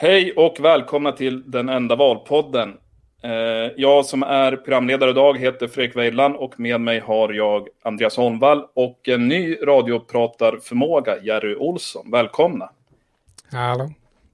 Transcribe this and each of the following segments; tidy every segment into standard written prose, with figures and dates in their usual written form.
Hej och välkomna till Den enda valpodden. Jag som är programledare idag heter Fredrik Weidland och med mig har jag Andreas Holmvall och en ny radiopratarförmåga, Jerry Olsson. Välkomna. Hallå.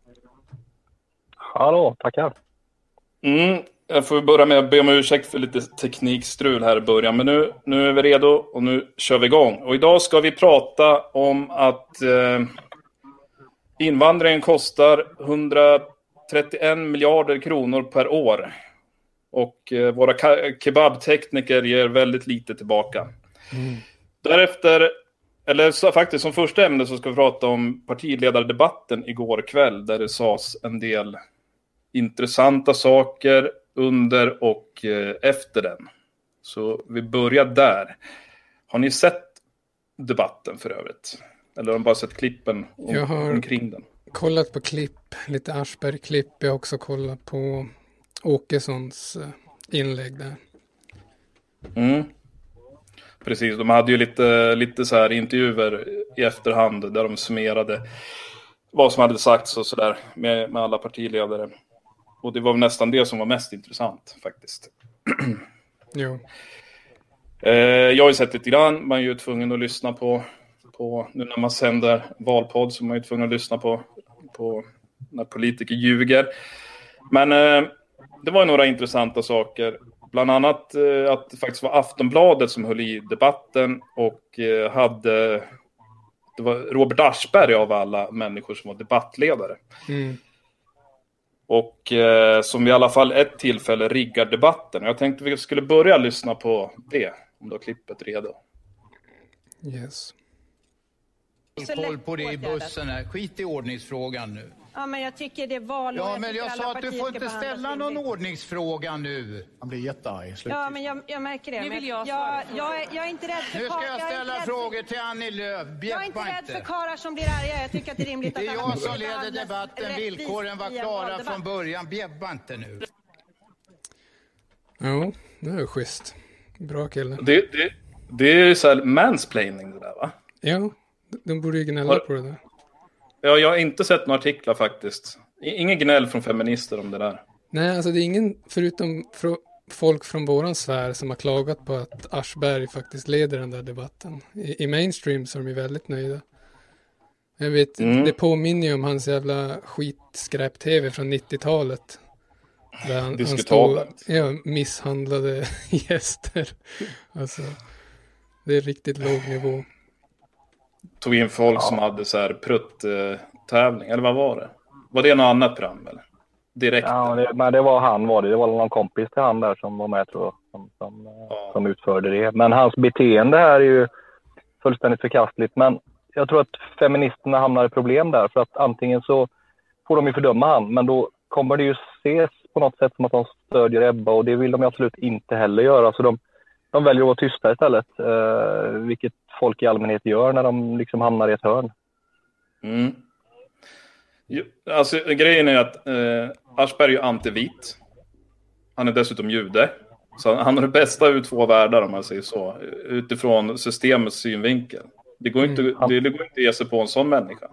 Hallå, tackar. Jag får börja med att be om ursäkt för lite teknikstrul här i början. Men nu är vi redo och nu kör vi igång. Och idag ska vi prata om att invandringen kostar 131 miljarder kronor per år. Och våra kebabtekniker ger väldigt lite tillbaka. Därefter, eller så faktiskt som första ämne så ska vi prata om partiledardebatten igår kväll. Där det sades en del intressanta saker under och efter den. Så vi börjar där. Har ni sett debatten för övrigt? Eller har ni bara sett klippen omkring den? Kollat på klipp, lite Aschberg-klipp. Jag har också kollat på Åkessons inlägg där. Precis, de hade ju lite så här intervjuer i efterhand där de summerade vad som hade sagts och sådär med alla partiledare. Och det var nästan det som var mest intressant faktiskt. Jo. Jag har ju sett lite grann, man är ju tvungen att lyssna på nu när man sänder valpodd så man är ju tvungen att lyssna på när politiker ljuger. Men det var några intressanta saker. Bland annat att det faktiskt var Aftonbladet som höll i debatten och det var Robert Aschberg av alla människor som var debattledare. Och som i alla fall ett tillfälle riggar debatten. Jag tänkte vi skulle börja lyssna på det, om du har klippet redo. Yes. Koll på det i bussen här. Skit i ordningsfrågan nu. Ja, men jag tycker det är val. Ja, men jag sa att du får inte ställa någon ordningsfråga nu. Han blir jättearg. Ja, men jag märker det. Nu vill jag är inte rädd för Nu ska jag ställa frågor till Annie Lööf. Jag är inte rädd för karlar som blir arga. Jag tycker att det är rimligt att det är jag som leder debatten. Villkoren var klara från början. Bjäbba inte nu. Ja, det är schysst. Bra kille. Det är ju så här mansplaining det där, va? Ja, de borde ju gnälla på det där. Ja, jag har inte sett några artiklar faktiskt. Ingen gnäll från feminister om det där. Nej, alltså det är ingen, förutom folk från våran sfär som har klagat på att Aschberg faktiskt leder den där debatten. I mainstream så är de ju väldigt nöjda. Jag vet, det påminner ju om hans jävla skitskräp-tv från 90-talet. Där han stod, misshandlade gäster. Alltså, det är riktigt låg nivå. Tog in folk som hade så här prutt-tävling, eller vad var det? Var det något annat program, eller? Direkt? Ja, men det var han var det. Det var någon kompis till han där som var med, tror jag, som utförde det. Men hans beteende här är ju fullständigt förkastligt. Men jag tror att feministerna hamnar i problem där. För att antingen så får de ju fördöma han, men då kommer det ju ses på något sätt som att de stödjer Ebba. Och det vill de absolut inte heller göra. Så de väljer att vara tysta istället. Vilket folk i allmänhet gör när de liksom hamnar i ett hörn. Alltså grejen är att Aschberg är ju antivit. Han är dessutom jude. Så han har det bästa ur två världar, om man säger så. Utifrån systemets synvinkel. Det går inte att ge sig på en sån människa.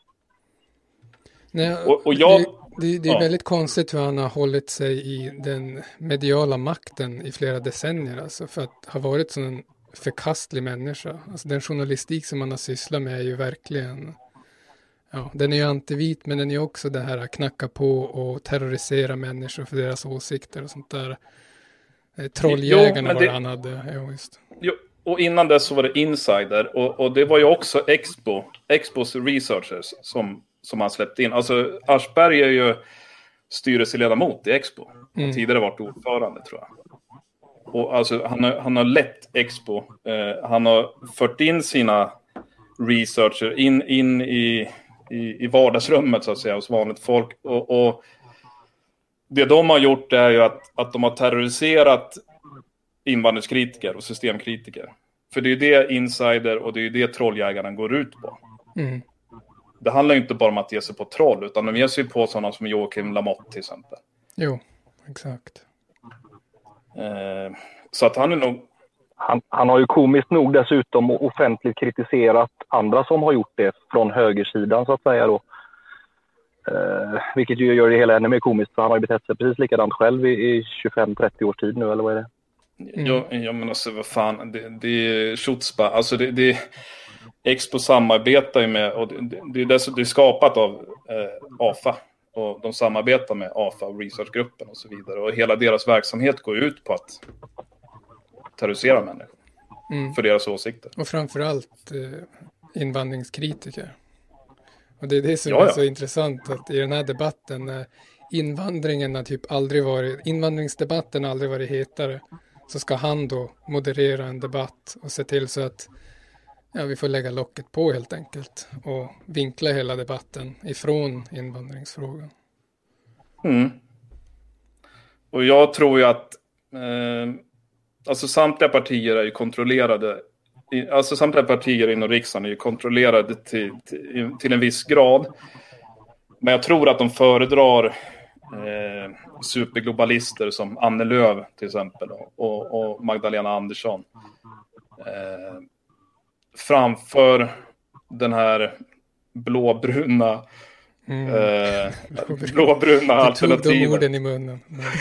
Nej, det är väldigt konstigt hur han har hållit sig i den mediala makten i flera decennier. Alltså, för att ha varit sån en förkastlig människa. Alltså, den journalistik som man har sysslat med är ju verkligen... Ja, den är ju antivit, men den är ju också det här att knacka på och terrorisera människor för deras åsikter och sånt där. Trolljägarna var det han hade. Ja, just. Jo, och innan dess så var det Insider. Och det var ju också Expos researchers som han släppte in. Alltså Aschberg är ju styrelseledamot i Expo. Och tidigare varit ordförande, tror jag. Och alltså han har lett Expo. Han har fört in sina researcher in i vardagsrummet, så att säga, hos vanligt folk. Och det de har gjort är ju att de har terroriserat invandringskritiker och systemkritiker. För det är ju det Insider och det är ju det trolljägarna går ut på. Det handlar ju inte bara om att ge sig på troll, utan de ger sig på sådana som Joakim Lamotte till exempel. Jo, exakt. Så att han är nog... Han har ju komiskt nog dessutom offentligt kritiserat andra som har gjort det från högersidan, så att säga då. Vilket ju gör det hela ännu mer komiskt, för han har ju betett sig precis likadant själv i 25-30 års tid nu, eller vad är det? Ja, men alltså vad fan, det är chutzpah. Alltså det Expo samarbetar ju med, och det är skapat av AFA, och de samarbetar med AFA och researchgruppen och så vidare, och hela deras verksamhet går ut på att terrorisera människor för deras åsikter. Och framförallt invandringskritiker. Och det är det som är så intressant, att i den här debatten, invandringsdebatten aldrig varit hetare, så ska han då moderera en debatt och se till så att vi får lägga locket på helt enkelt och vinkla hela debatten ifrån invandringsfrågan. Och jag tror ju att alltså samtliga partier är ju kontrollerade, alltså samtliga partier inom riksdagen är ju kontrollerade till en viss grad. Men jag tror att de föredrar superglobalister som Annie Lööf till exempel och Magdalena Andersson framför den här blåbruna alternativet. Du tog de orden i munnen.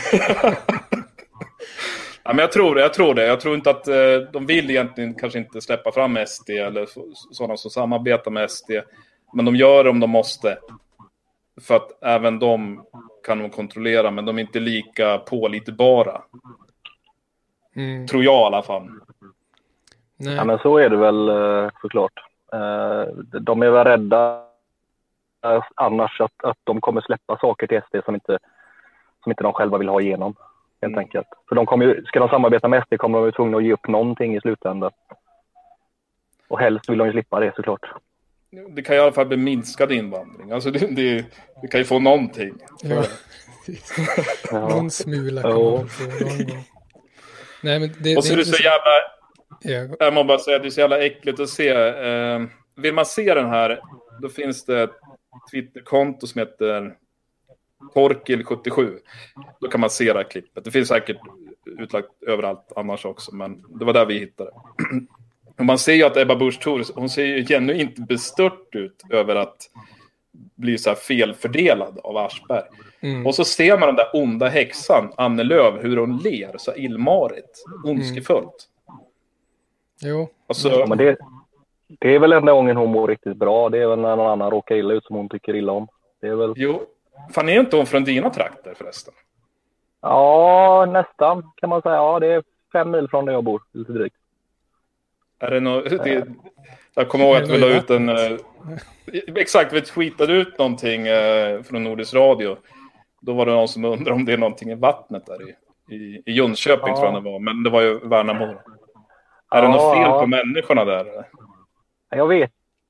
Ja, men jag tror det. Jag tror inte att de vill egentligen kanske inte släppa fram SD eller sådana som samarbetar med SD. Men de gör det om de måste. För att även de kan de kontrollera, men de är inte lika pålitbara. Tror jag i alla fall. Nej. Ja, men så är det väl såklart. De är väl rädda annars att de kommer släppa saker till SD som inte de själva vill ha igenom. Helt enkelt. För ska de samarbeta med SD kommer de ju tvungna att ge upp någonting i slutändan. Och helst vill de ju slippa det såklart. Det kan i alla fall bli minskad invandring. Alltså det kan ju få någonting. Ja. Någon smula kan man få någon gång. Nej, men och så är det så jävla... Jag måste bara säga att det är så jävla äckligt att se. Vill man se den här, då finns det ett Twitterkonto som heter Torkil77. Då kan man se det här klippet. Det finns säkert utlagt överallt annars också, men det var där vi hittade. Och man ser ju att Ebba Busch Thor, hon ser ju genuint bestört ut över att bli så här felfördelad av Aschberg. Och så ser man den där onda häxan Annie Lööf, hur hon ler så illmarigt, ondskefullt. Jo. Alltså, men det är väl enda gången hon mår riktigt bra. Det är väl när någon annan råkar illa ut som hon tycker illa om. Det är väl... Jo, fan är inte hon från dina trakter förresten? Ja, nästan kan man säga. Ja, det är 5 mil från där jag bor, lite drygt. Är det jag kommer ihåg att vi la ut en... exakt, vi tweetade ut någonting från Nordisk Radio. Då var det någon som undrade om det är någonting i vattnet där i Jönköping, tror jag det var. Men det var ju Värnamo. Är det något fel på människorna där? Eller? Jag vet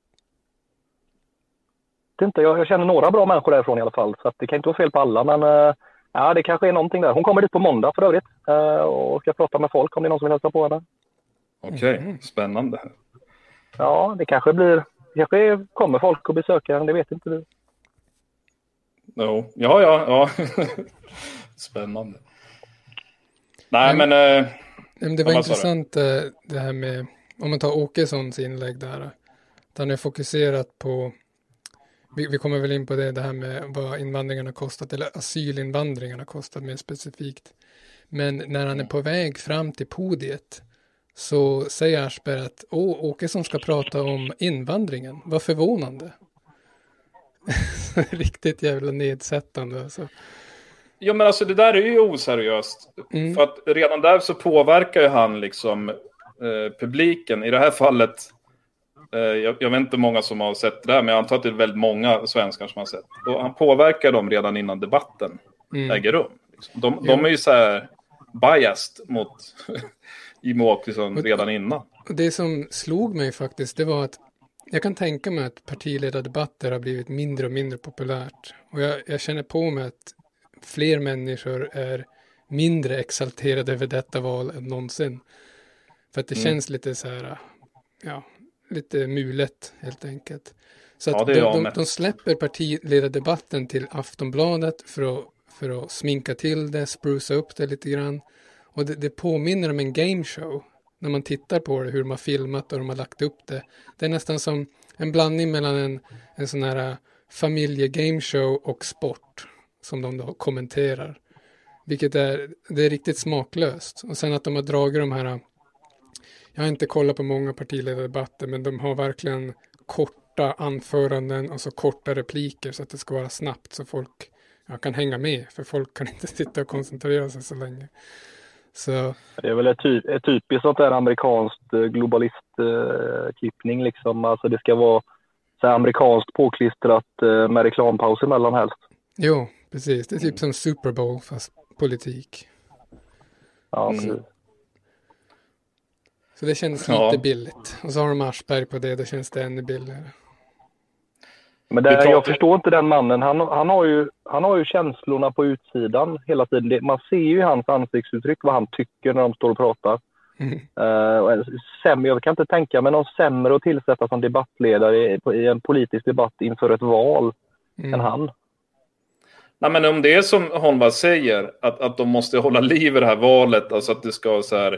inte. Jag känner några bra människor därifrån i alla fall. Så att det kan inte vara fel på alla. Men det kanske är någonting där. Hon kommer dit på måndag för övrigt. Och ska prata med folk om det är någon som vill hälsa på henne. Okej, spännande. Ja, det kanske kommer folk och besöka henne. Det vet inte du. No. Ja. Spännande. Nej, men det var intressant det här med, om man tar Åkessons inlägg där. Han är fokuserat på, vi kommer väl in på det här med vad invandringen har kostat, eller asylinvandringen har kostat mer specifikt. Men när han är på väg fram till podiet så säger Aschberg att Åkesson ska prata om invandringen. Vad förvånande. Riktigt jävla nedsättande alltså. Ja, men alltså det där är ju oseriöst. För att redan där så påverkar ju han liksom publiken. I det här fallet, jag vet inte många som har sett det här, men jag antar att det är väldigt många svenskar som har sett. Och han påverkar dem redan innan debatten äger rum. Liksom. De är ju så här biased mot Jimmie Åkesson redan innan. Och det som slog mig faktiskt, det var att jag kan tänka mig att partiledardebatter har blivit mindre och mindre populärt. Och jag känner på mig att fler människor är mindre exalterade över detta val än någonsin. För att det känns lite så här, lite mulet helt enkelt. Så att de släpper partiledardebatten till Aftonbladet för att sminka till det, spruca upp det lite grann. Och det påminner om en gameshow. När man tittar på det, hur de har filmat och de har lagt upp det. Det är nästan som en blandning mellan en sån här familjegameshow och sport som de då kommenterar. Vilket det är riktigt smaklöst. Och sen att de har dragit de här, jag har inte kollat på många partiledardebatter, men de har verkligen korta anföranden och så korta repliker så att det ska vara snabbt så folk kan hänga med. För folk kan inte sitta och koncentrera sig så länge. Så. Det är väl ett typiskt sånt där amerikanskt globalist-klippning liksom. Alltså det ska vara så här amerikanskt påklistrat med reklampaus emellan helst. Jo, precis. Det är typ som Super Bowl fast politik. Ja, precis. Så det känns lite billigt. Och så har de Aschberg på det, då känns det ännu billigare. Men jag förstår inte den mannen. Han har ju känslorna på utsidan hela tiden. Man ser ju hans ansiktsuttryck vad han tycker när de står och pratar. Jag kan inte tänka mig någon sämre att tillsätta som debattledare i en politisk debatt inför ett val än han. Nej, men om det är som Holmberg säger, att de måste hålla liv i det här valet, alltså att det ska så här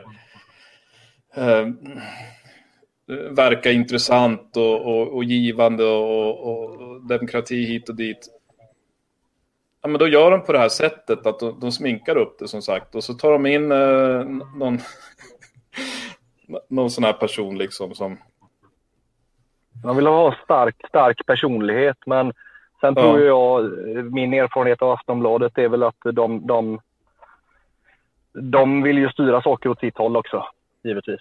verka intressant och givande och demokrati hit och dit. Ja, men då gör de på det här sättet att de sminkar upp det som sagt och så tar de in någon sån här person liksom som... Man vill ha stark personlighet, men sen tror jag, min erfarenhet av Aftonbladet är väl att de vill ju styra saker åt sitt håll också, givetvis.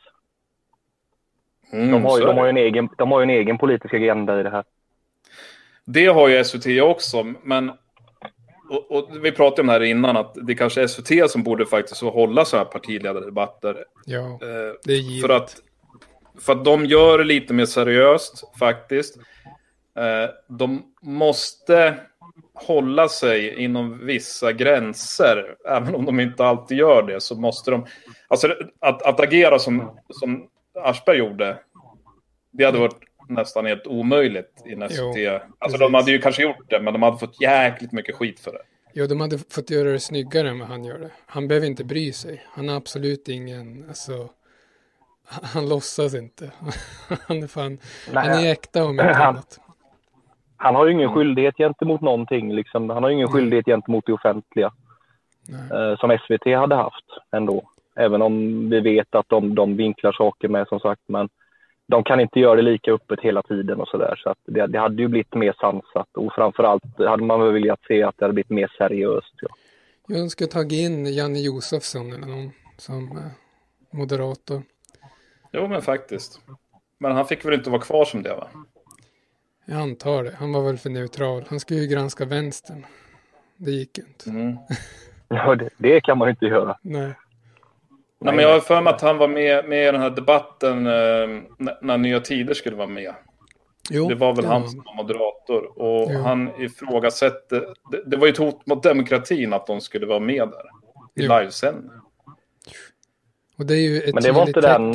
De har ju en egen politisk agenda i det här. Det har ju SVT också, men och vi pratade om det här innan att det kanske är SVT som borde faktiskt hålla så här partiledardebatter. Ja, det är givet. För att de gör det lite mer seriöst faktiskt. De måste hålla sig inom vissa gränser. Även om de inte alltid gör det så måste de... Alltså att agera som Aschberg gjorde, det hade varit nästan helt omöjligt i SVT. Alltså de hade ju kanske gjort det, men de hade fått jäkligt mycket skit för det. Jo, de hade fått göra det snyggare än vad han gör det. Han behöver inte bry sig. Han har absolut ingen... Alltså, han låtsas inte. Han är äkta om inte annat. Han har ju ingen skyldighet gentemot någonting. Liksom. Han har ju ingen skyldighet gentemot det offentliga. Som SVT hade haft ändå. Även om vi vet att de vinklar saker med, som sagt. Men de kan inte göra det lika öppet hela tiden och sådär. Så att det hade ju blivit mer sansat. Och framförallt hade man väl velat se att det hade blivit mer seriöst. Ja. Jag ska ta in Janne Josefsson eller någon som moderator. Jo, men faktiskt. Men han fick väl inte vara kvar som det, va? Jag antar det. Han var väl för neutral. Han skulle ju granska vänstern. Det gick inte. Ja, det kan man inte göra. Nej. Nej, men jag har för mig att han var med i den här debatten när Nya Tider skulle vara med. Jo, det var väl han som var moderator. Och han ifrågasätter... Det var ju ett hot mot demokratin att de skulle vara med där. I livesändning. Och det är ju ett men det var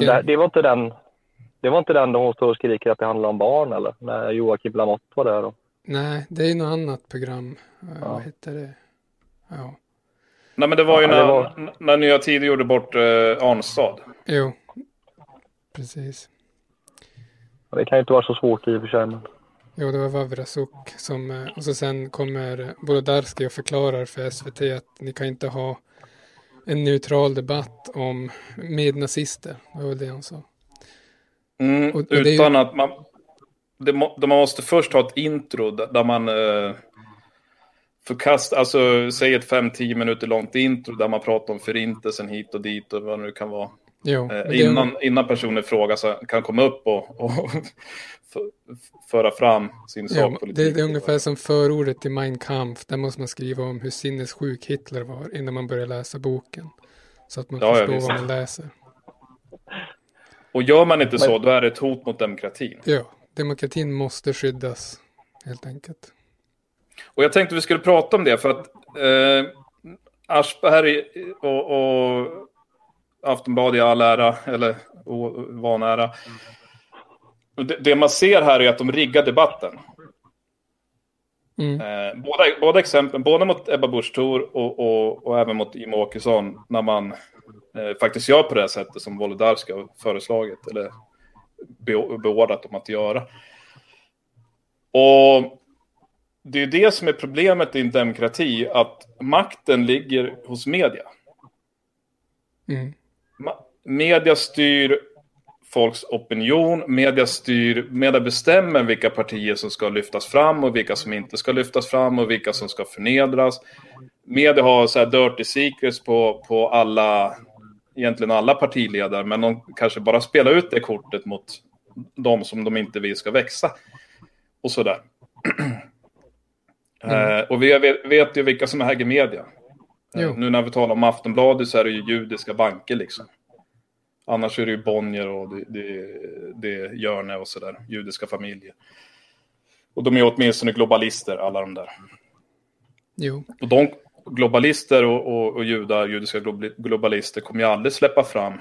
inte den de står och skriker att det handlar om barn, eller? När Joakim Lamotte var där då. Nej, det är ju något annat program. Vad heter det? Ja. Nej, men det var ju när Nya Tider gjorde bort Arnstad. Jo, precis. Det kan ju inte vara så svårt i och för sig. Men... Jo, det var Vavrasuk som... Och så sen kommer Bolodarski och förklarar för SVT att ni kan inte ha en neutral debatt om mednazister. Det var väl det han sa. Utan att man måste först ha ett intro där man alltså säg ett 5-10 minuter långt intro där man pratar om förintelsen hit och dit och vad det nu kan vara. Jo, innan personen frågar så kan komma upp och föra fram sin sakpolitik. Det är ungefär som förordet till Mein Kampf. Där måste man skriva om hur sinnessjuk Hitler var innan man börjar läsa boken. Så att man förstår vad man läser. Och gör man inte så, då är det ett hot mot demokratin. Ja, demokratin måste skyddas, helt enkelt. Och jag tänkte vi skulle prata om det, för att Aschberg och Aftonbladet i all ära, eller vanära. Det man ser här är att de riggar debatten. Båda exemplen, både mot Ebba Busch Thor och även mot Jimmie Åkesson, när man faktiskt gör på det sättet som Wolodarski har föreslagit eller beordrat dem att göra. Och det är det som är problemet i en demokrati, att makten ligger hos media. Media styr folks opinion, media bestämmer vilka partier som ska lyftas fram och vilka som inte ska lyftas fram och vilka som ska förnedras. Media har så här dirty secrets på alla, egentligen alla partiledare, men de kanske bara spelar ut det kortet mot de som de inte vill ska växa. Och sådär. Och vi vet ju vilka som äger media. Nu när vi talar om Aftonbladet så är det ju judiska banker liksom. Annars är det ju Bonnier och det är Hjörne och sådär. Judiska familjer. Och de är åtminstone globalister, alla de där. Jo. Och de globalister och judiska globalister kommer ju aldrig släppa fram.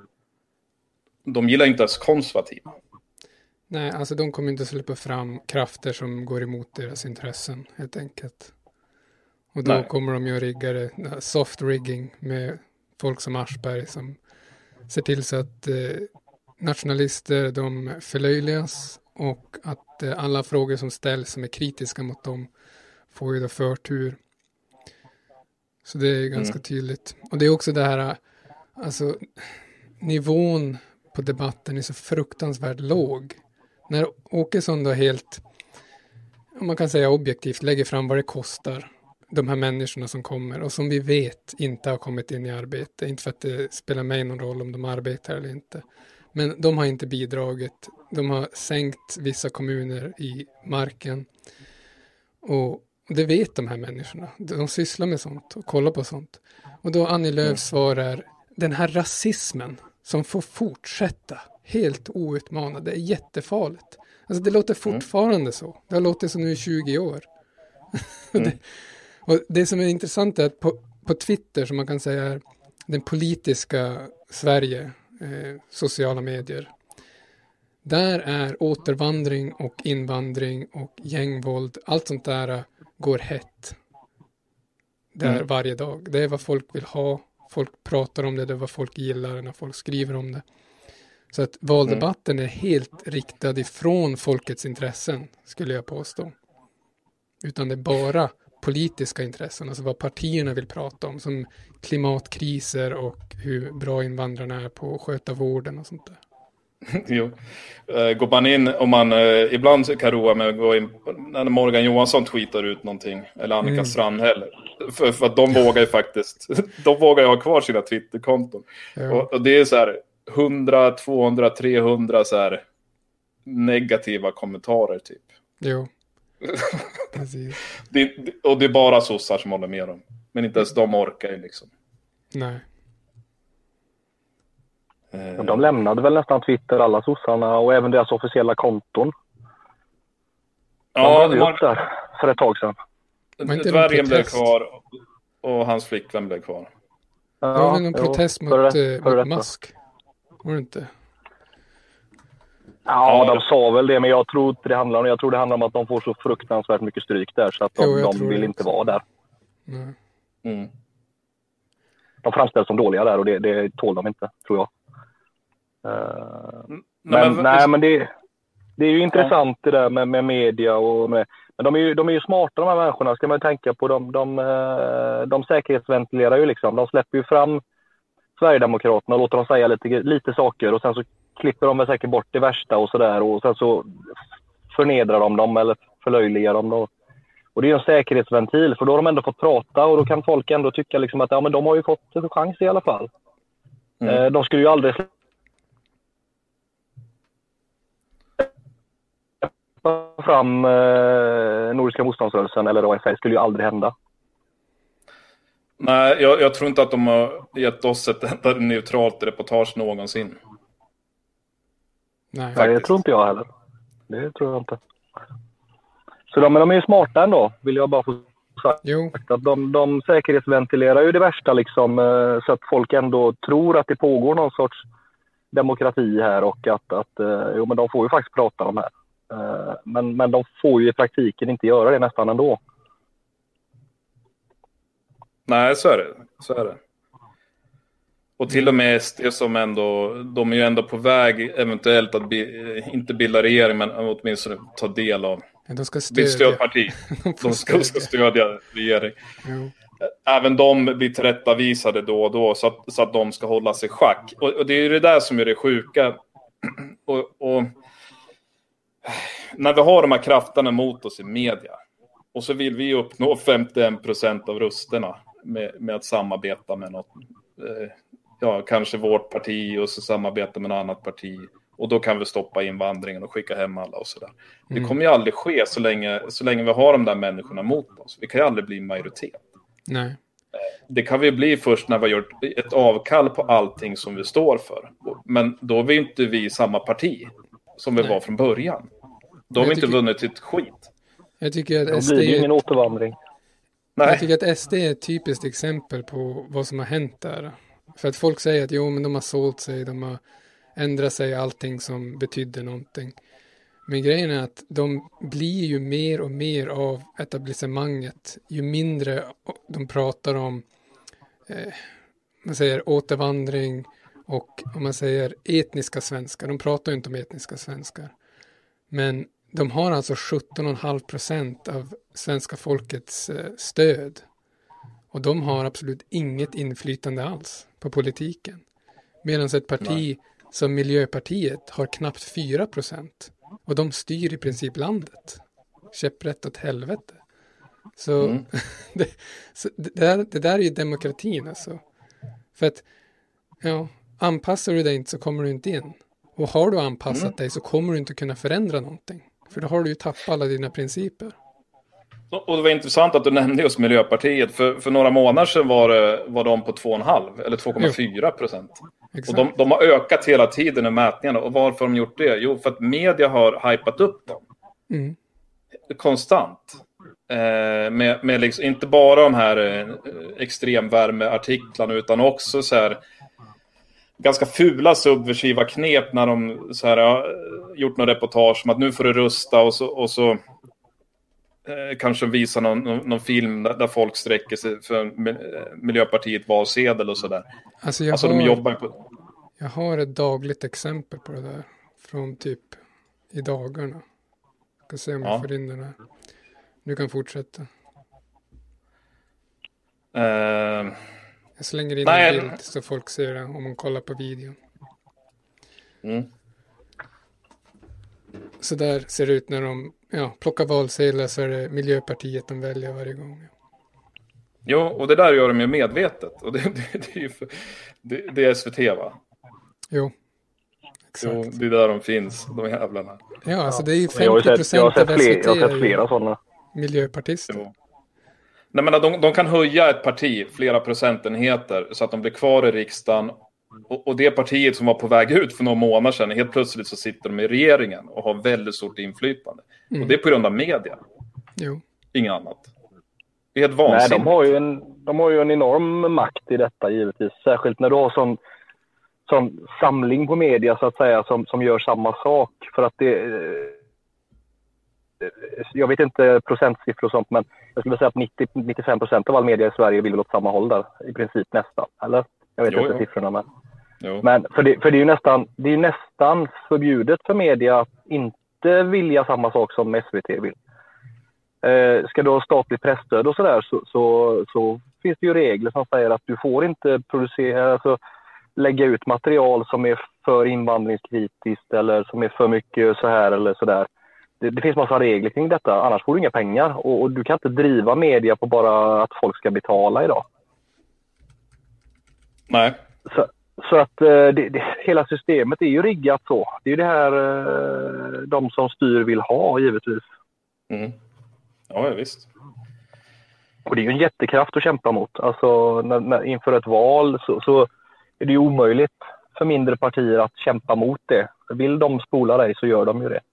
De gillar inte ens konservativa. Nej, alltså de kommer inte släppa fram krafter som går emot deras intressen, helt enkelt. Och då kommer de ju att rigga det, soft rigging med folk som Aschberg som ser till så att nationalister, de förlöjligas och att alla frågor som ställs som är kritiska mot dem får ju då förtur. Så det är ganska tydligt. Och det är också det här, alltså nivån på debatten är så fruktansvärt låg. När Åkesson då helt, man kan säga objektivt, lägger fram vad det kostar de här människorna som kommer och som vi vet inte har kommit in i arbete. Inte för att det spelar mig någon roll om de arbetar eller inte. Men de har inte bidragit. De har sänkt vissa kommuner i marken. Och det vet de här människorna. De sysslar med sånt och kollar på sånt. Och då Annie Lööfs svar är den här rasismen som får fortsätta helt outmanad. Det är jättefarligt. Alltså det låter fortfarande så. Det har låtit så nu i 20 år. Och det som är intressant är att på Twitter, som man kan säga är den politiska Sverige, sociala medier, där är återvandring och invandring och gängvåld, allt sånt där går hett där varje dag. Det är vad folk vill ha, folk pratar om det, det är vad folk gillar när folk skriver om det. Så att valdebatten är helt riktad ifrån folkets intressen, skulle jag påstå. Utan det är bara politiska intressen, alltså vad partierna vill prata om, som klimatkriser och hur bra invandrarna är på att sköta vården och sånt där. Jo. Går man in, om man ibland kan roa med att gå in när Morgan Johansson tweetar ut någonting, eller Annika Strandhäll, för att de vågar ju faktiskt de vågar ju ha kvar sina Twitterkonton. Och det är så här 100, 200, 300 så här negativa kommentarer typ. Jo. Precis. Och det är bara sossar som håller med dem. Men inte ens de orkar ju liksom. Nej. De lämnade väl nästan Twitter, alla sossarna, och även deras officiella konton. Ja, de var upp där för ett tag sedan. Dvärgen blev kvar och hans flickvän blev kvar. Ja, det var väl någon protest mot Musk. Var det inte? Ja, de sa väl det, men jag tror inte det handlar om det. Jag tror det handlar om att de får så fruktansvärt mycket stryk där, så att de vill inte vara där. De framställs som dåliga där, och det tål de inte, tror jag. Men det är ju intressant det där med media och med, men de är ju smarta, de här människorna, ska man ju tänka på. De säkerhetsventilerar ju liksom. De släpper ju fram Sverigedemokraterna och låter dem säga lite saker, och sen så klipper de väl säkert bort det värsta och sådär, och sen så förnedrar de dem eller förlöjligar dem då. Och det är ju en säkerhetsventil, för då har de ändå fått prata, och då kan folk ändå tycka liksom att ja, men de har ju fått en chans i alla fall. De skulle ju aldrig släppa fram Nordiska motståndsrörelsen eller AFL, skulle ju aldrig hända. Nej, jag tror inte att de har gett oss ett enda neutralt reportage någonsin. Nej, det tror inte jag heller. Det tror jag inte. Så de är ju smarta ändå, vill jag bara få sagt. Jo. Att de säkerhetsventilerar ju det värsta liksom, så att folk ändå tror att det pågår någon sorts demokrati här, och att men de får ju faktiskt prata om det här. Men de får ju i praktiken inte göra det nästan ändå. Nej, så är det. Och till och med SD som ändå, de är ju ändå på väg eventuellt att inte bilda regering, men åtminstone ta del av De ska blir stödja. stödparti. De ska stödja regering. Jo. Även de blir tillrättavisade då och då så att de ska hålla sig schack. Och det är ju det där som är det sjuka. Och när vi har de här krafterna mot oss i media och så vill vi uppnå 51% av rösterna med att samarbeta med något, kanske vårt parti och så samarbeta med något annat parti. Och då kan vi stoppa invandringen och skicka hem alla och sådär. Det kommer ju aldrig ske så länge vi har de där människorna mot oss. Vi kan ju aldrig bli majoritet. Nej. Det kan vi bli först när vi har gjort ett avkall på allting som vi står för. Men då är vi inte vi samma parti som vi var från början. Då har vi inte vunnit ett skit. Jag tycker att då SD... blir det ingen återvandring. Nej. Jag tycker att SD är ett typiskt exempel på vad som har hänt där. För att folk säger att men de har sålt sig, de har ändrat sig, allting som betydde någonting. Men grejen är att de blir ju mer och mer av etablissemanget ju mindre de pratar om man säger återvandring och om man säger etniska svenskar. De pratar ju inte om etniska svenskar. Men de har alltså 17,5% av svenska folkets stöd. Och de har absolut inget inflytande alls på politiken. Medan ett parti som Miljöpartiet har knappt 4%. Och de styr i princip landet. Käpprätt åt helvete. Så, det där är ju demokratin alltså. För att anpassar du dig inte så kommer du inte in. Och har du anpassat dig så kommer du inte kunna förändra någonting. För då har du ju tappat alla dina principer. Och det var intressant att du nämnde just Miljöpartiet. För några månader sedan var de på 2,5 eller 2,4%. Och de har ökat hela tiden i mätningarna. Och varför har de gjort det? Jo, för att media har hypat upp dem. Konstant. Med liksom, inte bara de här extremvärmeartiklarna utan också så här ganska fula subversiva knep när de så här, gjort någon reportage om att nu får du rösta och så kanske visa någon film där folk sträcker sig för Miljöpartiet valsedel och sådär. Alltså de jobbar på... Jag har ett dagligt exempel på det där från typ i dagarna. Jag ska se om jag får in den här. Du kan fortsätta. Jag slänger in en bild så folk ser det om man kollar på videon. Så där ser det ut när de plockar valsedlar, så är det Miljöpartiet de väljer varje gång. Jo, och det där gör de ju medvetet. Och det är ju det är SVT, va? Jo, exakt. Jo, det är där de finns, de jävlarna. Ja, alltså det är ju 50% jag har sett av flera sådana miljöpartister. Jo. Nej, men de kan höja ett parti flera procentenheter så att de blir kvar i riksdagen. Och det partiet som var på väg ut för några månader sedan, helt plötsligt så sitter de i regeringen och har väldigt stort inflytande. Och det är på grund av media. Jo. Inget annat. Det är helt vansinnigt. Nej, de har ju en enorm makt i detta givetvis. Särskilt när du har sån samling på media så att säga som gör samma sak. För att jag vet inte procentsiffror och sånt, men jag skulle säga att 90-95% av all media i Sverige vill åt samma håll där. I princip nästan, eller? Jag vet inte siffrorna, men... Men för det är ju nästan förbjudet för media att inte vilja samma sak som SVT vill. Ska du ha statligt pressstöd och sådär så finns det ju regler som säger att du får inte lägga ut material som är för invandringskritiskt eller som är för mycket så här eller sådär. Det finns massa regler kring detta, annars får du inga pengar och du kan inte driva media på bara att folk ska betala idag. Nej. Så att hela systemet är ju riggat så. Det är ju det här de som styr vill ha givetvis. Ja, visst. Och det är ju en jättekraft att kämpa mot. Alltså inför ett val så är det ju omöjligt för mindre partier att kämpa mot det. Vill de spola dig så gör de ju det.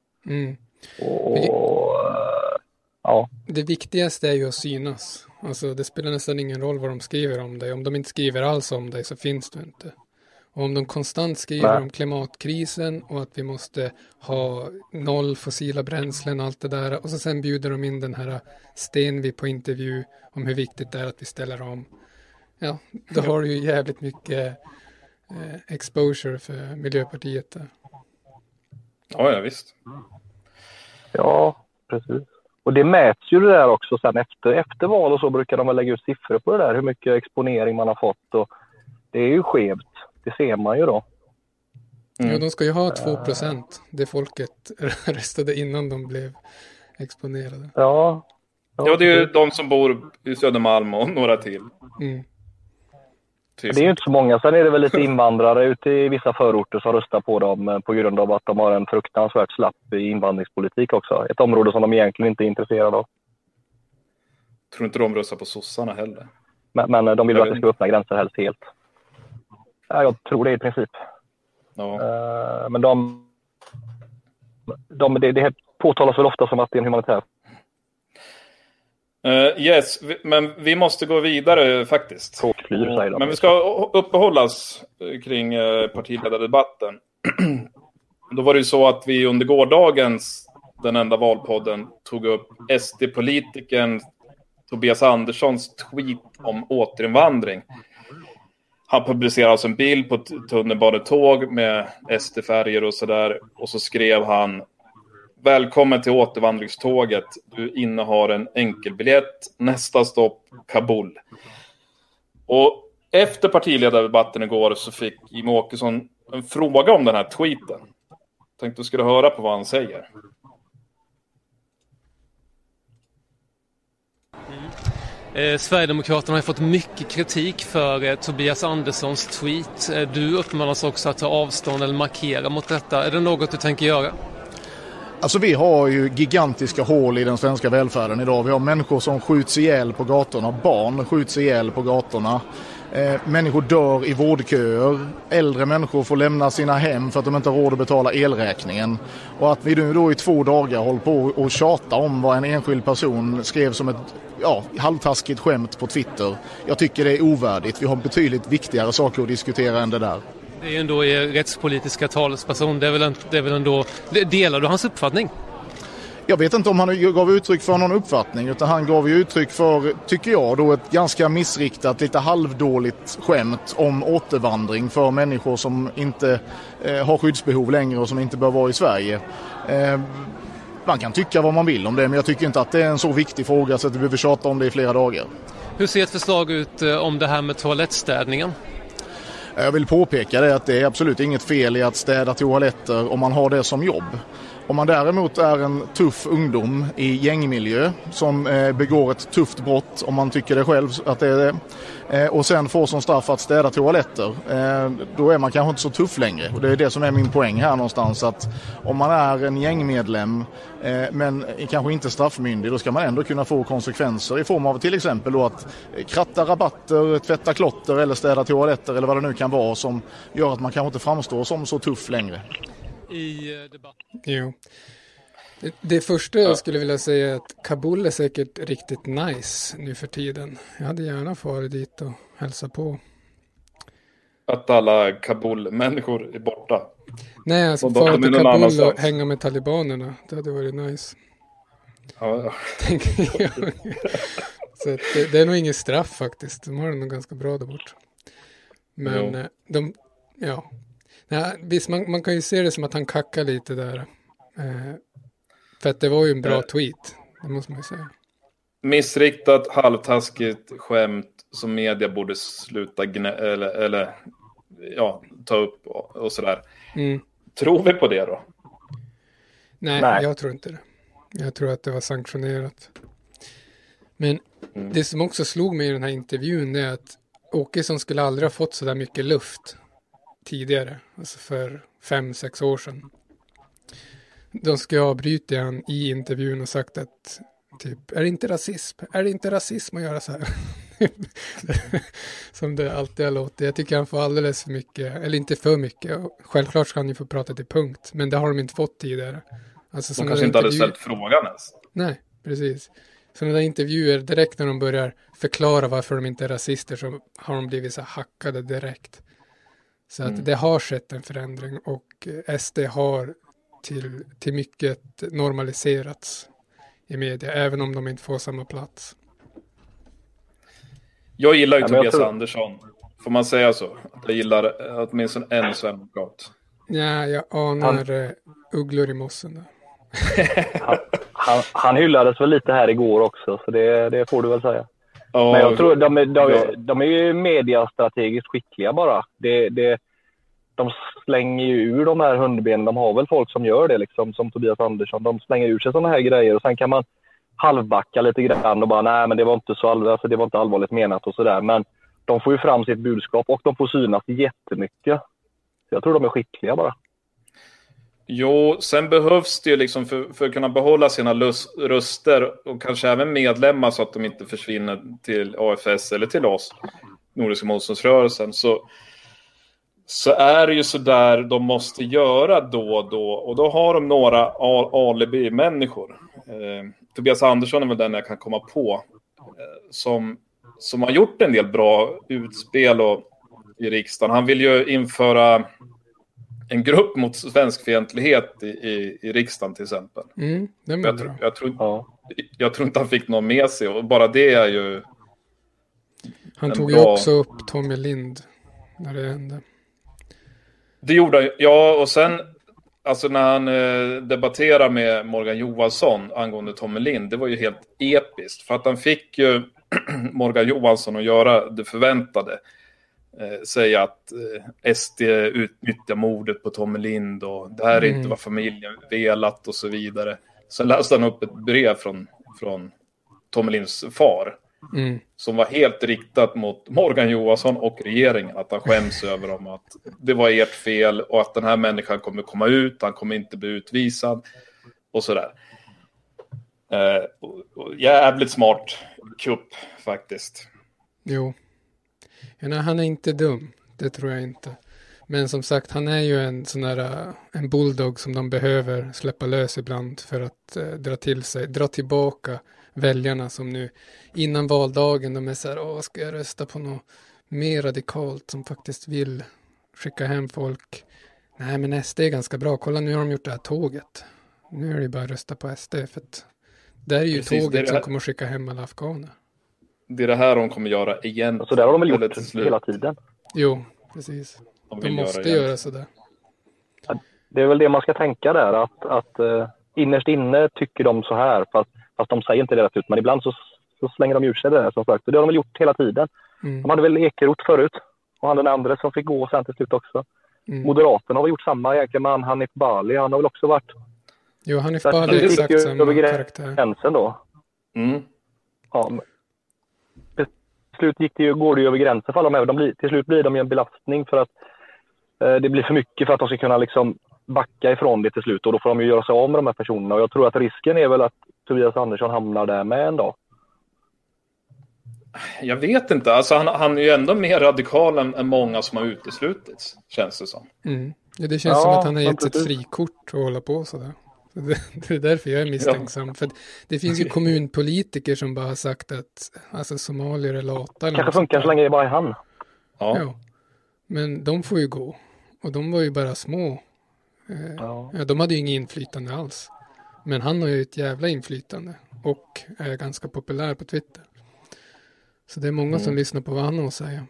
Det viktigaste är ju att synas. Alltså det spelar nästan ingen roll vad de skriver om dig. Om de inte skriver alls om dig så finns du inte. Och om de konstant skriver om klimatkrisen och att vi måste ha 0 fossila bränslen och allt det där. Och så sen bjuder de in den här Stenvi på intervju om hur viktigt det är att vi ställer om. Ja, då har du ju jävligt mycket exposure för Miljöpartiet där. Ja, visst. Ja, Precis. Och det mäts ju det där också sen efter val och så brukar de väl lägga ut siffror på det där. Hur mycket exponering man har fått. Och det är ju skevt. Det ser man ju då. Ja, de ska ju ha 2%. Det folket röstade innan de blev exponerade. Ja, det är ju de som bor i Södermalm och några till. Det är ju inte så många. Sen är det väl lite invandrare ute i vissa förorter som röstar på dem på grund av att de har en fruktansvärt slapp invandringspolitik också. Ett område som de egentligen inte är intresserade av. Tror inte de röstar på sossarna heller. Men de vill att det ska öppna gränser helst helt. Ja, jag tror det i princip. Ja. Men det påtalas väl ofta som att det är en humanitär. Yes, men vi måste gå vidare faktiskt. Men vi ska uppehållas kring partiledardebatten. Då var det ju så att vi under gårdagens Den enda valpodden tog upp SD-politikern Tobias Anderssons tweet om återinvandring. Han publicerade alltså en bild på ett tunnelbanetåg med SD-färger och sådär. Och så skrev han: välkommen till återvandringståget. Du innehar en enkelbiljett. Nästa stopp Kabul. Och efter partiledardebatten igår så fick Jimmie Åkesson en fråga om den här tweeten. Tänkte du skulle höra på vad han säger. Sverigedemokraterna har fått mycket kritik för Tobias Anderssons tweet. Du uppmanas också att ta avstånd eller markera mot detta. Är det något du tänker göra? Alltså vi har ju gigantiska hål i den svenska välfärden idag. Vi har människor som skjuts ihjäl på gatorna, barn skjuts ihjäl på gatorna. Människor dör i vårdköer. Äldre människor får lämna sina hem för att de inte har råd att betala elräkningen. Och att vi nu då i 2 dagar håller på och tjata om vad en enskild person skrev som ett halvtaskigt skämt på Twitter. Jag tycker det är ovärdigt. Vi har betydligt viktigare saker att diskutera än det där. Det är ju ändå er rättspolitiska talesperson. Det är väl ändå... Delar du hans uppfattning? Jag vet inte om han gav uttryck för någon uppfattning, utan han gav ju uttryck för, tycker jag, då ett ganska missriktat, lite halvdåligt skämt om återvandring för människor som inte har skyddsbehov längre och som inte bör vara i Sverige. Man kan tycka vad man vill om det, men jag tycker inte att det är en så viktig fråga så att vi behöver tjata om det i flera dagar. Hur ser ett förslag ut om det här med toalettstädningen? Jag vill påpeka det att det är absolut inget fel i att städa toaletter om man har det som jobb. Om man däremot är en tuff ungdom i gängmiljö som begår ett tufft brott, om man tycker det själv att det är det, och sen får som straff att städa toaletter, då är man kanske inte så tuff längre. Och det är det som är min poäng här någonstans, att om man är en gängmedlem men kanske inte straffmyndig, då ska man ändå kunna få konsekvenser i form av till exempel då att kratta rabatter, tvätta klotter eller städa toaletter eller vad det nu kan vara som gör att man kanske inte framstår som så tuff längre. I debatten. Jo. Det första jag skulle vilja säga är att Kabul är säkert riktigt nice nu för tiden. Jag hade gärna farit dit och hälsa på. Att alla Kabul-människor är borta. Nej, alltså fara till Kabul och hänga med talibanerna. Det hade varit nice. Ja. Så det är nog inget straff faktiskt. De har det nog ganska bra där bort. Men Nej, visst, man kan ju se det som att han kackar lite där. För att det var ju en bra tweet. Det måste man ju säga. Missriktat, halvtaskigt skämt som media borde sluta eller ta upp och sådär. Tror vi på det då? Nej, jag tror inte det. Jag tror att det var sanktionerat. Men det som också slog mig i den här intervjun är att Åkesson skulle aldrig ha fått så där mycket luft tidigare, alltså för 5-6 år sedan. De ska avbryta han i intervjun och sagt att typ, är det inte rasism? Är det inte rasism att göra så här? Som det alltid har låtit. Jag tycker han får alldeles för mycket, eller inte för mycket. Självklart ska han ju få prata till punkt, men det har de inte fått tidigare. Alltså, de kanske inte hade ställt frågan ens. Nej, precis. Sådana där intervjuer, direkt när de börjar förklara varför de inte är rasister, så har de blivit så hackade direkt. Så att det har skett en förändring och SD har till mycket normaliserats i media, även om de inte får samma plats. Jag gillar ju Tobias Andersson. Får man säga så? Jag gillar åtminstone en sverigedemokrat. Ja, jag anar ugglor i mossen där. Han hyllades väl lite här igår också, så det får du väl säga. Men jag tror de är ju mediastrategiskt skickliga bara. De slänger ju ur de här hundbenen. De har väl folk som gör det liksom, som Tobias Andersson. De slänger ur sig sådana här grejer och sen kan man halvbacka lite grann och bara nej, men det var inte så alltså, det var inte allvarligt menat och sådär. Men de får ju fram sitt budskap och de får synas jättemycket. Så jag tror de är skickliga bara. Jo, sen behövs det ju liksom för att kunna behålla sina röster och kanske även medlemmar så att de inte försvinner till AFS eller till oss, Nordiska motståndsrörelsen, så är det ju så där de måste göra då och då. Och då har de några alibi-människor. Tobias Andersson är väl den jag kan komma på. Som har gjort en del bra utspel i riksdagen. Han vill ju införa en grupp mot svenskfientlighet i riksdagen till exempel. Jag tror inte han fick någon med sig. Och bara det är ju... Han tog ju också upp Tommy Lind när det hände. Det gjorde han, ja, och sen alltså när han debatterar med Morgan Johansson angående Tommy Lind, det var ju helt episkt. För att han fick ju Morgan Johansson att göra det förväntade. Säga att SD utnyttjar mordet på Tommy Lind och det här är inte vad familjen velat och så vidare. Sen läste han upp ett brev från Tommy Linds far. Som var helt riktat mot Morgan Johansson och regeringen. Att han skäms över dem, att det var ert fel och att den här människan kommer komma ut, han kommer inte bli utvisad och sådär. Jävligt smart kupp faktiskt. Jo. Ja, han är inte dum, det tror jag inte. Men som sagt, han är ju en bulldog som de behöver släppa lös ibland för att dra tillbaka väljarna som nu innan valdagen de är så här, ska jag rösta på något mer radikalt som faktiskt vill skicka hem folk. Nej, men SD är ganska bra. Kolla, nu har de gjort det här tåget. Nu är det bara att rösta på SD för att det är ju tåget som kommer att skicka hem alla afghaner. Det är det här de kommer göra igen. Så där har de väl gjort hela tiden. Jo, precis. De måste göra sådär. Det är väl det man ska tänka där. Att innerst inne tycker de så här. Fast de säger inte det rätt ut. Men ibland så slänger de ur sig det där som sagt. Och det har de väl gjort hela tiden. De hade väl Ekeroth förut. Och han den andra som fick gå sen till slut också. Moderaterna har väl gjort samma egentligen med Hanif Bali. Han har väl också varit... Jo, Hanif Bali är exakt samma karaktär. Gränsen då. Ja, slut går det ju över gränsen för alla de till slut blir de ju en belastning för att det blir för mycket för att de ska kunna liksom backa ifrån det till slut och då får de ju göra sig av med de här personerna och jag tror att risken är väl att Tobias Andersson hamnar där med en dag. Jag vet inte, alltså han är ju ändå mer radikal än många som har uteslutits, känns det som. Ja, det känns som att han har gett ett frikort och hålla på sådär. Det är därför jag är misstänksam. För det finns ju kommunpolitiker som bara har sagt att alltså, somalier är lata. Kanske funkar så länge det bara är han. Ja. Men de får ju gå. Och de var ju bara små. De hade ju ingen inflytande alls. Men han har ju ett jävla inflytande. Och är ganska populär på Twitter. Så det är många som lyssnar på vad han har att säga.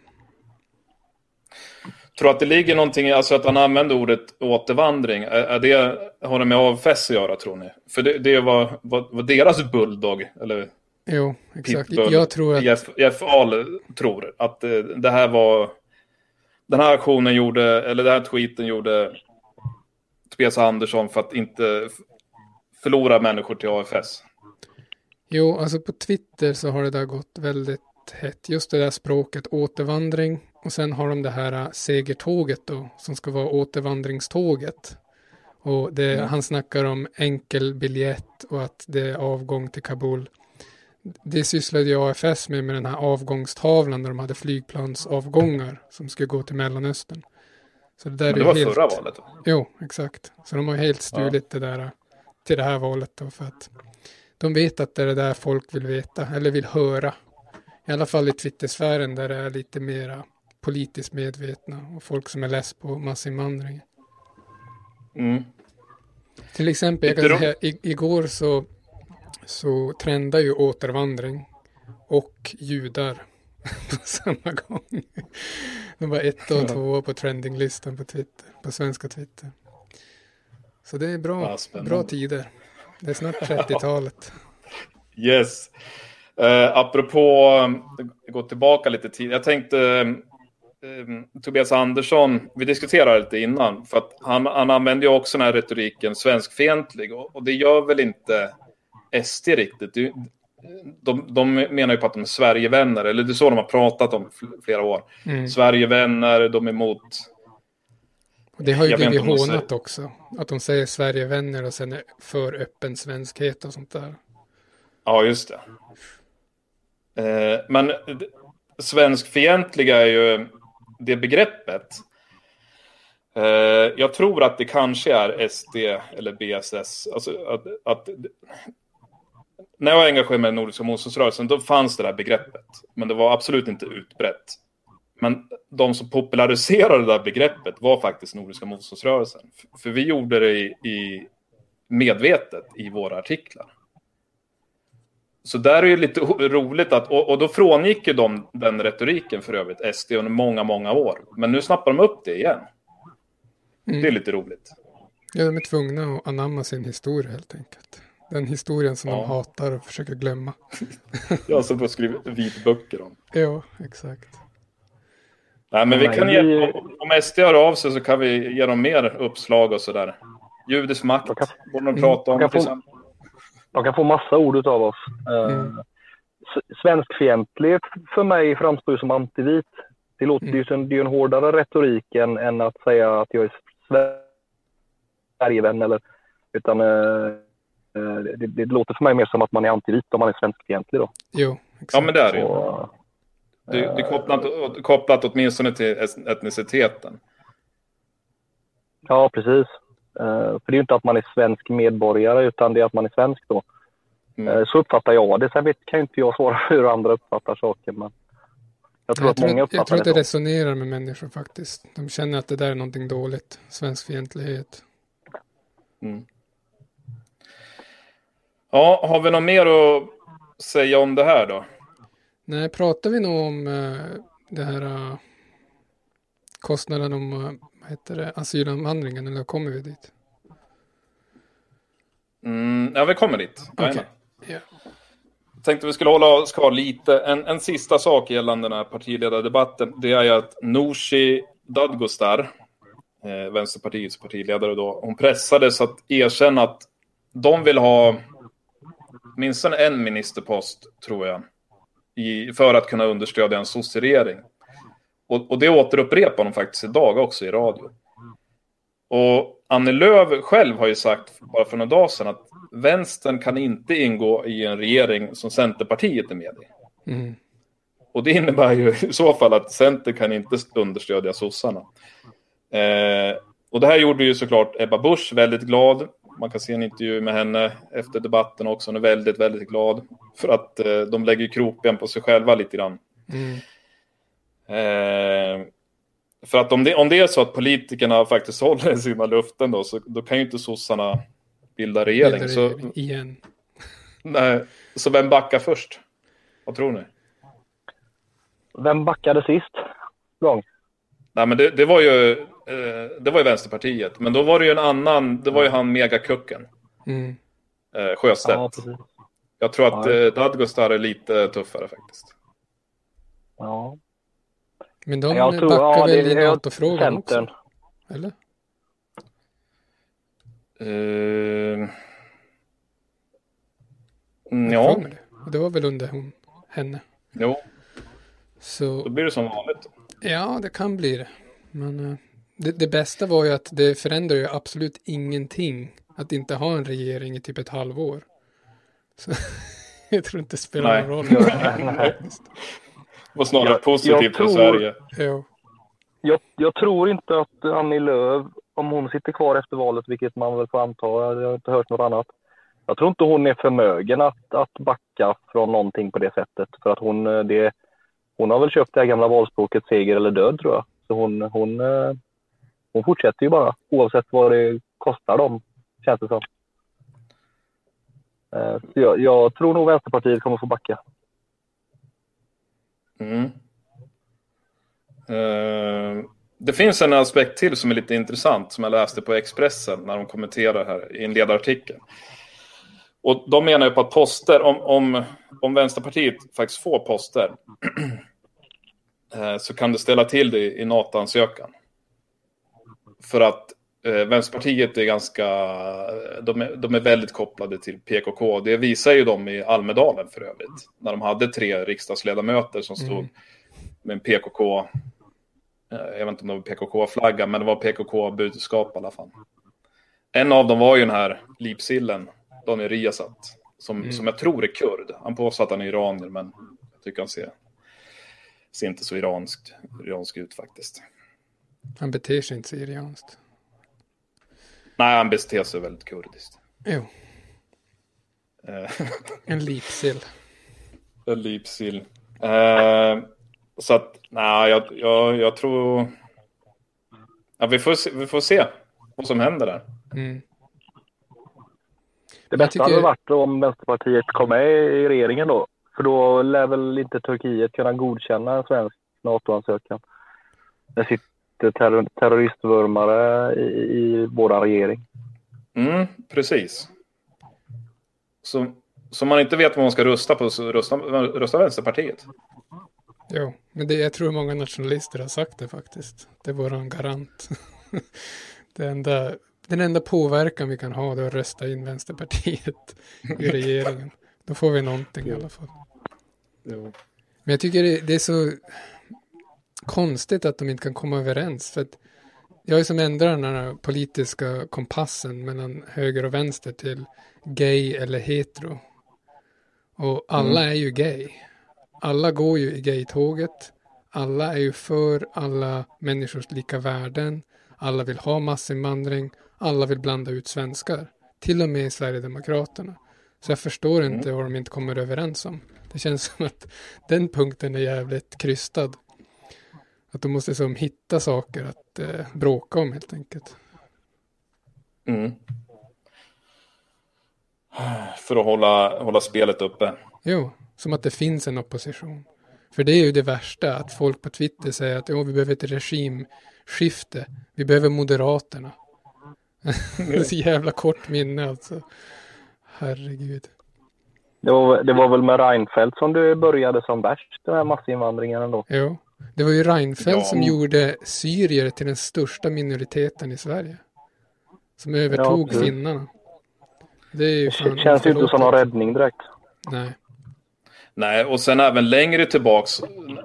Tror att det ligger någonting, alltså att han använder ordet återvandring, har det med AFS att göra, tror ni? För det var deras bulldog, eller? Jo, exakt. Jag tror att... Jeff Ahl tror att det här var... Den här aktionen gjorde, eller den här tweeten gjorde Tobias Andersson för att inte förlora människor till AFS. Jo, alltså på Twitter så har det där gått väldigt hett. Just det där språket, återvandring. Och sen har de det här segertåget då, som ska vara återvandringståget. Och han snackar om enkel biljett och att det är avgång till Kabul. Det sysslade ju AFS med den här avgångstavlan där de hade flygplansavgångar som skulle gå till Mellanöstern. Så det där det var helt... förra valet då? Jo, exakt. Så de har helt stulit det där till det här valet då, för att de vet att det är det där folk vill veta eller vill höra. I alla fall i Twittersfären där det är lite mer politiskt medvetna och folk som är less på massinvandring. Till exempel, jag kan säga, igår så trendar ju återvandring och judar på samma gång. De var 1 och 2 på trendinglistan på Twitter, på svenska Twitter. Så det är bra tider. Det är snart 30-talet. Yes. Apropå gå tillbaka lite tid. Jag tänkte Tobias Andersson, vi diskuterade lite innan, för att han använder ju också den här retoriken svenskfientlig, och det gör väl inte SD riktigt. De menar ju på att de är Sverigevänner, eller det är så de har pratat om flera år. Sverigevänner, de är emot. Och det har ju blivit hånat också, att de säger Sverigevänner och sen är för öppen svenskhet och sånt där. Ja, just det. Men svenskfientliga är ju det begreppet. Jag tror att det kanske är SD eller BSS. Alltså att när jag engagerade mig i Nordiska motståndsrörelsen, då fanns det där begreppet. Men det var absolut inte utbrett. Men de som populariserade det där begreppet var faktiskt Nordiska motståndsrörelsen. För vi gjorde det i medvetet i våra artiklar. Så där är ju lite roligt att, och då frångick ju de den retoriken för övrigt, SD, under många, många år. Men nu snappar de upp det igen. Det är lite roligt. Ja, de är tvungna att anamma sin historia helt enkelt. Den historien som de hatar och försöker glömma. Ja, som får skriva vitböcker om. Ja, exakt. Nej, men vi kan ge, om SD hör av sig så kan vi ge dem mer uppslag och sådär. Judisk makt, borde de prata om till exempel. De kan få massa ord av oss. Svenskfientlig för mig framstår ju som antivit. Det låter ju som det är en hårdare retorik än att säga att jag är Sverigevän. Utan det låter för mig mer som att man är antivit om man är svenskfientlig då. Jo, exakt. Ja, men det är det ju. Det är kopplat åtminstone till etniciteten. Ja, precis. För det är ju inte att man är svensk medborgare, utan det är att man är svensk då. Så uppfattar jag det. Sen kan ju inte jag svara för hur andra uppfattar saker. Men jag tror att många uppfattar det. Jag tror att det resonerar med människor faktiskt. De känner att det där är någonting dåligt. Svenskfientlighet. Ja, har vi något mer att säga om det här då? Nej, pratar vi nog om det här kostnaden om asylinvandringen, eller kommer vi dit? Ja, vi kommer dit. Okay. Yeah. Jag tänkte vi skulle hålla oss kvar lite. En sista sak gällande den här partiledardebatten, det är ju att Nooshi Dadgostar, Vänsterpartiets partiledare då, hon pressades att erkänna att de vill ha minst en ministerpost, tror jag, för att kunna understödja en socialregering. Och det återupprepar de faktiskt idag också i radio. Och Annie Lööf själv har ju sagt bara för några dagar sedan att vänstern kan inte ingå i en regering som Centerpartiet är med i. Och det innebär ju i så fall att Center kan inte understödja sossarna. Och det här gjorde ju såklart Ebba Busch väldigt glad. Man kan se en intervju med henne efter debatten också. Hon är väldigt, väldigt glad för att de lägger kroppen på sig själva lite grann. För att om det är så att politikerna faktiskt håller sina luften då kan ju inte sossarna bilda regering. Igen. Nej, så vem backar först? Vad tror ni? Vem backade sist gång? Nej, men det var ju Vänsterpartiet. Men då var det ju en annan, det var ju han megakucken. Sjöstedt. Ja, jag tror att Dadgostar är lite tuffare faktiskt. Ja. Men de backar väl i NATO-frågan också? Eller? Ja. Det var väl under henne. Jo. Så, då blir det som vanligt. Ja, det kan bli det. Men det bästa var ju att det förändrar ju absolut ingenting att inte ha en regering i typ ett halvår. Så jag tror inte det spelar någon roll. Det var snarare positivt för Sverige. Ja. Jag tror inte att Annie Lööf, om hon sitter kvar efter valet, vilket man väl får anta, jag har inte hört något annat. Jag tror inte hon är förmögen att backa från någonting på det sättet. För att hon har väl köpt det här gamla valspråket seger eller död, tror jag. Så hon fortsätter ju bara, oavsett vad det kostar dem, känns det som. Så jag tror nog Vänsterpartiet kommer få backa. Det finns en aspekt till som är lite intressant, som jag läste på Expressen när de kommenterar här i en ledarartikel. Och de menar ju på att poster, om Vänsterpartiet faktiskt får poster så kan det ställa till det i NATO-ansökan. För att Vänsterpartiet är ganska, de är väldigt kopplade till PKK. Det visar ju de i Almedalen för övrigt. När de hade 3 riksdagsledamöter som stod med en PKK, jag vet inte om det var PKK-flagga, men det var PKK-budskap i alla fall. En av dem var ju den här Lipsillen, Daniel Riazat, som jag tror är kurd. Han påstår att han är iranier, men jag tycker han ser inte så iransk ut faktiskt. Han beter sig inte så iranskt. Nej, han beter sig väldigt kurdiskt. Jo. En lipsill. En lipsill. Så att, nej, jag tror... Ja, vi får se vad som händer där. Det bästa hade varit om Vänsterpartiet kom med i regeringen då. För då lär väl inte Turkiet kunna godkänna en svensk NATO-ansökan. Det sitter terroristvurmare i vår regering. Precis. Så man inte vet vad man ska rösta på, så rösta Vänsterpartiet. Jo, men jag tror många nationalister har sagt det faktiskt. Det är våran garant. Den enda påverkan vi kan ha är att rösta in Vänsterpartiet i regeringen. Då får vi någonting i alla fall. Jo. Men jag tycker det är så konstigt att de inte kan komma överens. För att jag är som ändrar den här politiska kompassen mellan höger och vänster till gay eller hetero. Och alla är ju gay. Alla går ju i gay-tåget. Alla är ju för alla människors lika värden. Alla vill ha massinvandring. Alla vill blanda ut svenskar. Till och med Sverigedemokraterna. Så jag förstår inte vad de inte kommer överens om. Det känns som att den punkten är jävligt krystad. Att de måste som hitta saker att bråka om helt enkelt. För att hålla spelet uppe. Jo, som att det finns en opposition. För det är ju det värsta, att folk på Twitter säger att vi behöver ett regimskifte. Vi behöver Moderaterna. Det är så jävla kort minne alltså. Herregud. Det var väl med Reinfeldt som du började som värst, den här massinvandringen ändå. Jo, det var ju Reinfeldt som gjorde syrier till den största minoriteten i Sverige. Som övertog finnarna. Det är ju det känns ju inte som någon räddning direkt. Nej, och sen även längre tillbaks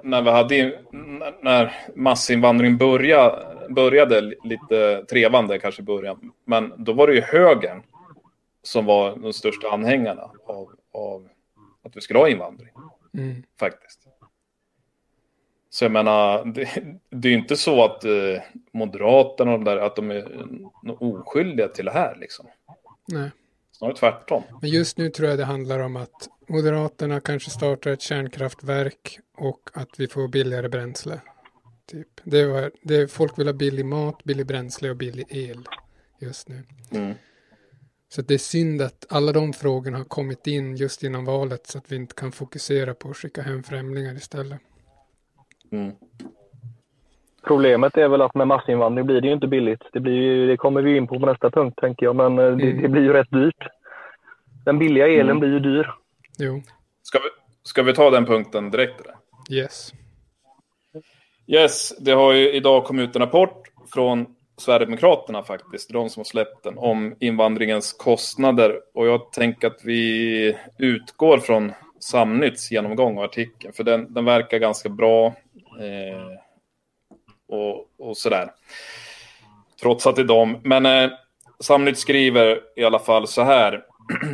när massinvandring började lite trevande kanske i början. Men då var det ju högern som var de största anhängarna av att vi skulle ha invandring. Faktiskt. Så jag menar, det är ju inte så att Moderaterna och att de är oskyldiga till det här liksom. Nej. Snarare tvärtom. Men just nu tror jag det handlar om att Moderaterna kanske startar ett kärnkraftverk och att vi får billigare bränsle. Typ. Folk vill ha billig mat, billig bränsle och billig el just nu. Så det är synd att alla de frågorna har kommit in just innan valet så att vi inte kan fokusera på att skicka hem främlingar istället. Problemet är väl att med massinvandring blir det ju inte billigt. Det kommer vi in på nästa punkt tänker jag, men det blir ju rätt dyrt. Den billiga elen blir ju dyr. Jo. Ska vi ta den punkten direkt eller? Yes, det har ju idag kommit ut en rapport från Sverigedemokraterna faktiskt, de som har släppt den, om invandringens kostnader. Och jag tänker att vi utgår från Samnytts genomgång av artikeln, för den verkar ganska bra och sådär. Trots att det är de. Men Samnytt skriver i alla fall så här.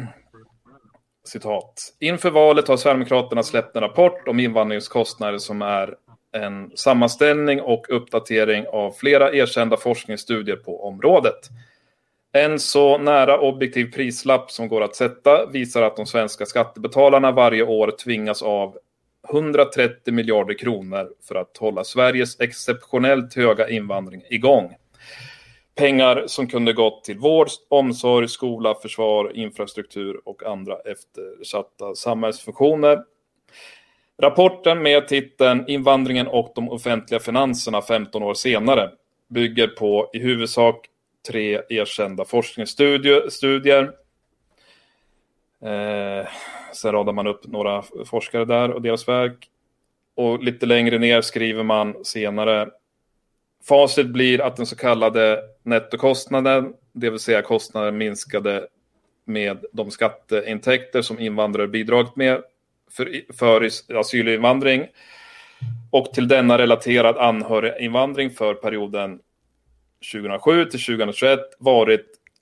Citat. Inför valet har Sverigedemokraterna släppt en rapport om invandringskostnader som är en sammanställning och uppdatering av flera erkända forskningsstudier på området. En så nära objektiv prislapp som går att sätta visar att de svenska skattebetalarna varje år tvingas av 130 miljarder kronor för att hålla Sveriges exceptionellt höga invandring igång. Pengar som kunde gått till vård, omsorg, skola, försvar, infrastruktur och andra eftersatta samhällsfunktioner. Rapporten med titeln Invandringen och de offentliga finanserna 15 år senare bygger på i huvudsak 3 erkända forskningsstudier. Sen radar man upp några forskare där och deras verk. Och lite längre ner skriver man senare: facit blir att den så kallade nettokostnaden, det vill säga kostnaden minskade med de skatteintäkter som invandrare bidragit med för asylinvandring och till denna relaterad anhöriginvandring för perioden 2007 till 2021 varit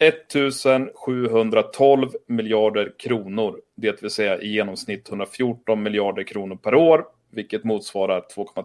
1712 miljarder kronor, det vill säga i genomsnitt 114 miljarder kronor per år, vilket motsvarar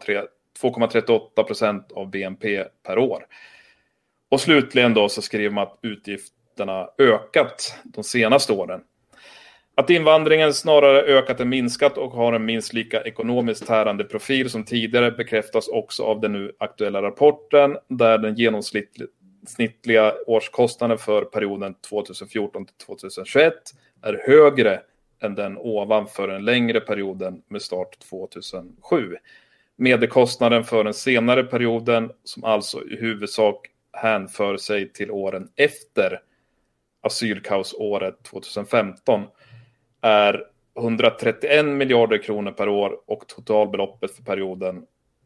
2,38% av BNP per år. Och slutligen då så skriver man att utgifterna ökat de senaste åren. Att invandringen snarare ökat än minskat och har en minst lika ekonomiskt tärande profil som tidigare bekräftas också av den nu aktuella rapporten, där den genomsnittliga årskostnaden för perioden 2014 till 2021 är högre än den ovanför den längre perioden med start 2007. Medelkostnaden för den senare perioden, som alltså i huvudsak hänför sig till åren efter asylkaosåret 2015, är 131 miljarder kronor per år och totalbeloppet för perioden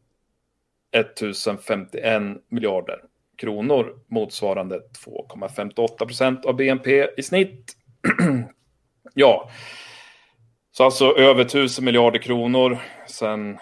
1051 miljarder kronor, motsvarande 2,58% av BNP i snitt. Ja, så alltså över 1000 miljarder kronor sedan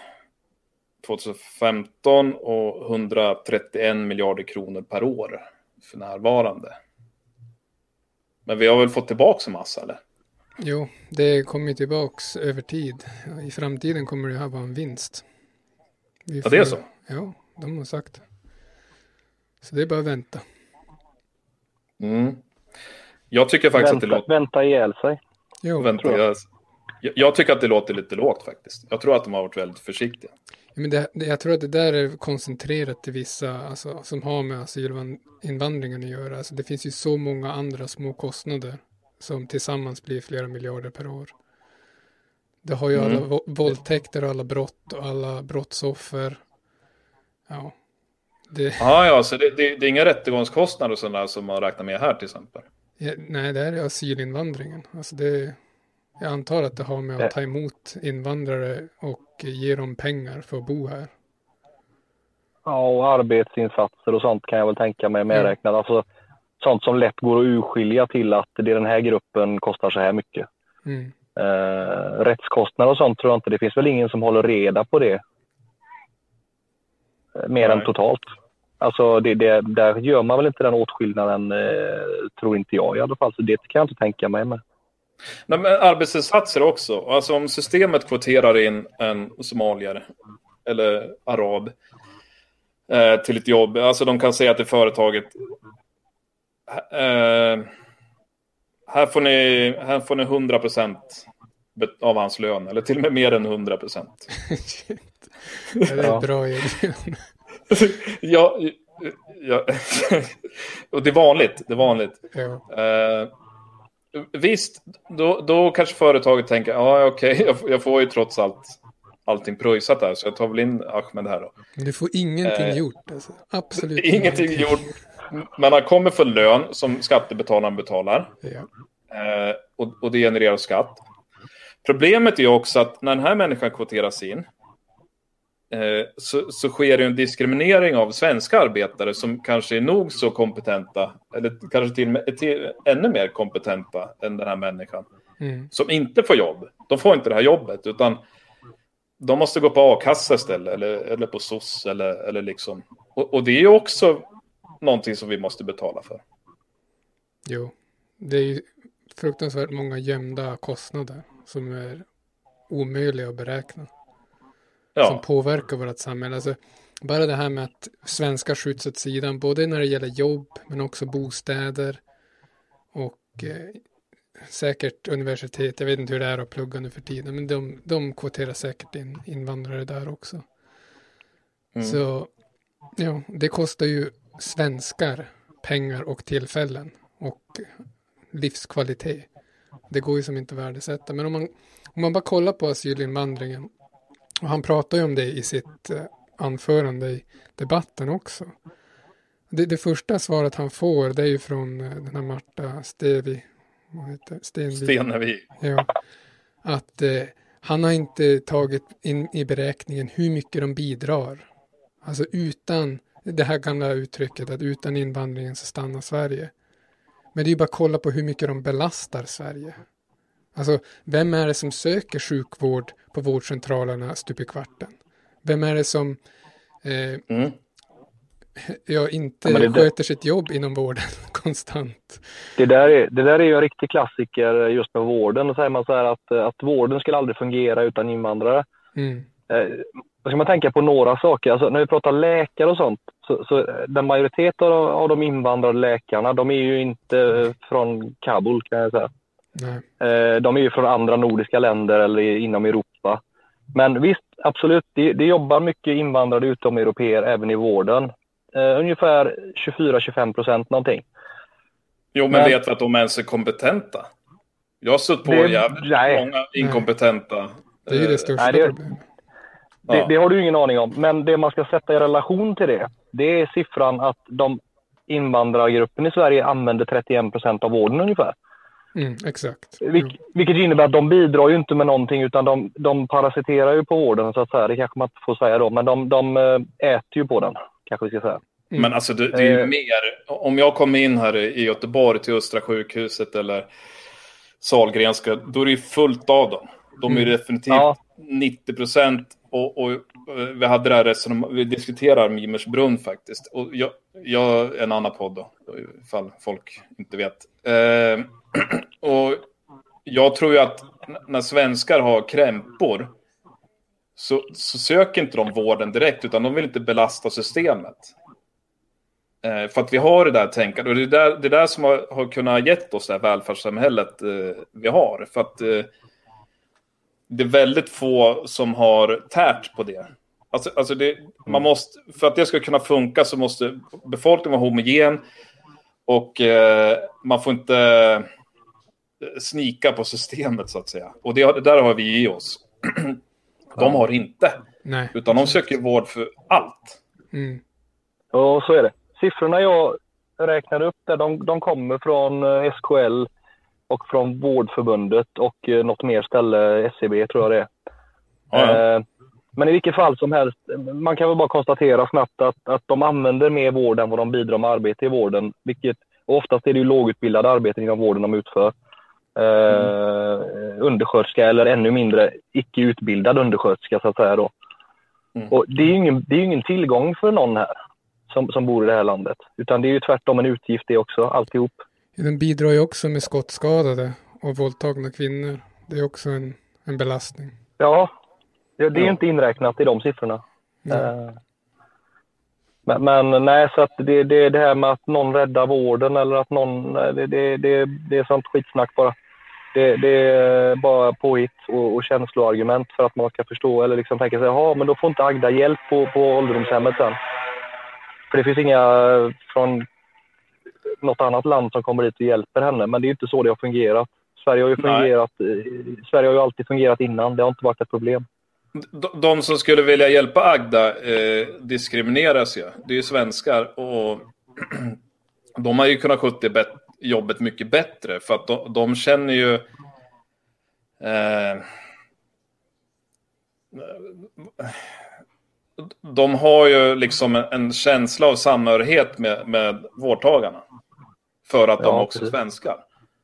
2015 och 131 miljarder kronor per år för närvarande. Men vi har väl fått tillbaka en massa, eller? Jo, det kommer tillbaks över tid. I framtiden kommer det här vara en vinst. Ja, det är så? Ja, de har sagt. Så det är bara att vänta. Mm. Jag tycker faktiskt att det låter... Vänta ihjäl sig. Jo, jag tycker att det låter lite lågt faktiskt. Jag tror att de har varit väldigt försiktiga. Ja, men jag tror att det där är koncentrerat till vissa, alltså, som har med asylinvandringen att göra. Alltså, det finns ju så många andra små kostnader som tillsammans blir flera miljarder per år. Det har ju alla våldtäkter och alla brott och alla brottsoffer. Ja. Ja, så det är inga rättegångskostnader och sådana som man räknar med här till exempel. Ja, nej, det här är asylinvandringen. Alltså jag antar att det har med att ta emot invandrare och ge dem pengar för att bo här. Ja, och arbetsinsatser och sånt kan jag väl tänka mig medräknat. Alltså sånt som lätt går att urskilja till att det den här gruppen kostar så här mycket. Rättskostnader och sånt tror jag inte. Det finns väl ingen som håller reda på det. Mer än totalt. Alltså där gör man väl inte den åtskillnaden, tror inte jag i alla fall. Så det kan jag inte tänka mig med. Nej, men arbetsinsatser också. Alltså om systemet kvoterar in en somaliare eller arab till ett jobb. Alltså de kan säga till företaget här får ni 100% av hans lön. Eller till och med mer än 100%. Det är bra erbjudande. Ja, och det är vanligt. Ja. Visst, då kanske företaget tänker okej, jag får ju trots allting pröjsat här, så jag tar väl in Ahmed här då. Du får ingenting gjort alltså. Absolut ingenting gjort. Men han kommer för lön som skattebetalaren betalar. Ja. Och det genererar skatt. Problemet är ju också att när den här människan kvoteras in så sker det en diskriminering av svenska arbetare som kanske är nog så kompetenta, eller kanske till ännu mer kompetenta än den här människan, som inte får jobb. De får inte det här jobbet, utan de måste gå på a-kassa istället, eller på SOS eller liksom. Och det är ju också någonting som vi måste betala för. Jo, det är ju fruktansvärt många gömda kostnader som är omöjliga att beräkna. Ja. Som påverkar vårt samhälle. Alltså, bara det här med att svenskar skjuts åt sidan, både när det gäller jobb men också bostäder och säkert universitet. Jag vet inte hur det är att plugga nu för tiden, men de kvoterar säkert in invandrare där också. Så ja, det kostar ju svenskar pengar och tillfällen och livskvalitet. Det går ju som inte att värdesätta. Men om man bara kollar på asylinvandringen, och han pratar ju om det i sitt anförande i debatten också. Det första svaret han får, det är ju från den här Marta Stevi, Stenevi. Ja. Att han har inte tagit in i beräkningen hur mycket de bidrar. Alltså utan det här gamla uttrycket att utan invandringen så stannar Sverige. Men det är ju bara att kolla på hur mycket de belastar Sverige. Alltså, vem är det som söker sjukvård på vårdcentralerna stup i kvarten? Vem är det som inte sköter sitt jobb inom vården konstant? Det där är ju en riktig klassiker just med vården. Då säger man så här att vården skulle aldrig fungera utan invandrare. Då ska man tänka på några saker. Alltså, när vi pratar läkare och sånt, så den majoritet av de invandrade läkarna, de är ju inte från Kabul, kan jag säga. Nej. De är ju från andra nordiska länder eller inom Europa. Men visst, absolut, det jobbar mycket invandrare utom europeer även i vården. Ungefär 24-25% någonting. Jo, men vet vi att de ens är kompetenta? Jag har stött på många inkompetenta. Det är ju det största problemet. Det har du ingen aning om. Men det man ska sätta i relation till det är siffran att de invandrargruppen i Sverige använder 31% av vården ungefär. Exakt. Vilket innebär att de bidrar ju inte med någonting, utan de parasiterar ju på vården, så att säga. Det kanske man inte får säga då, men de äter ju på den, kanske vi ska säga. Men alltså det är ju mer, om jag kommer in här i Göteborg till Östra sjukhuset eller Sahlgrenska, då är det ju fullt av dem. De är ju definitivt 90%. Och vi hade det här resonemanget, vi diskuterar Mimersbrunn faktiskt. Och jag en annan podd då, ifall folk inte vet. Och jag tror ju att när svenskar har krämpor så söker inte de vården direkt, utan de vill inte belasta systemet. För att vi har det där tänkandet. Och det är där som har kunnat gett oss det här välfärdssamhället vi har. För att det är väldigt få som har tärt på det. Alltså man måste, för att det ska kunna funka så måste befolkningen vara homogen. Och man får inte snika på systemet, så att säga. Och det där har vi i oss. De har inte. Nej. Utan de söker vård för allt. Ja, så är det. Siffrorna jag räknade upp där, de kommer från SKL och från Vårdförbundet och något mer ställe, SCB tror jag det är. Ja. Men i vilket fall som helst, man kan väl bara konstatera snabbt att de använder mer vård än vad de bidrar med arbete i vården. Och oftast är det ju lågutbildade arbeten inom vården de utför. Undersköterska eller ännu mindre icke-utbildad undersköterska, så att säga då. Och det är ju ingen tillgång för någon här som bor i det här landet. Utan det är ju tvärtom en utgift det också, alltihop. Den bidrar ju också med skottskadade och våldtagna kvinnor. Det är också en belastning. Ja, det är inte inräknat i de siffrorna. Men nej, så att det här med att någon räddar vården eller att någon... Det är sånt skitsnack bara. Det är bara påhitt och känsloargument för att man ska förstå eller liksom tänka sig, ja, men då får inte Agda hjälp på ålderdomshemmet sen. För det finns inga från något annat land som kommer dit och hjälper henne, men det är inte så det har fungerat. Sverige har ju alltid fungerat innan, det har inte varit ett problem. De som skulle vilja hjälpa Agda diskrimineras ju. Det är ju svenskar och de har ju kunnat sköta jobbet mycket bättre för att de känner ju de har ju liksom en känsla av samhörighet med vårdtagarna för att de också är svenskar.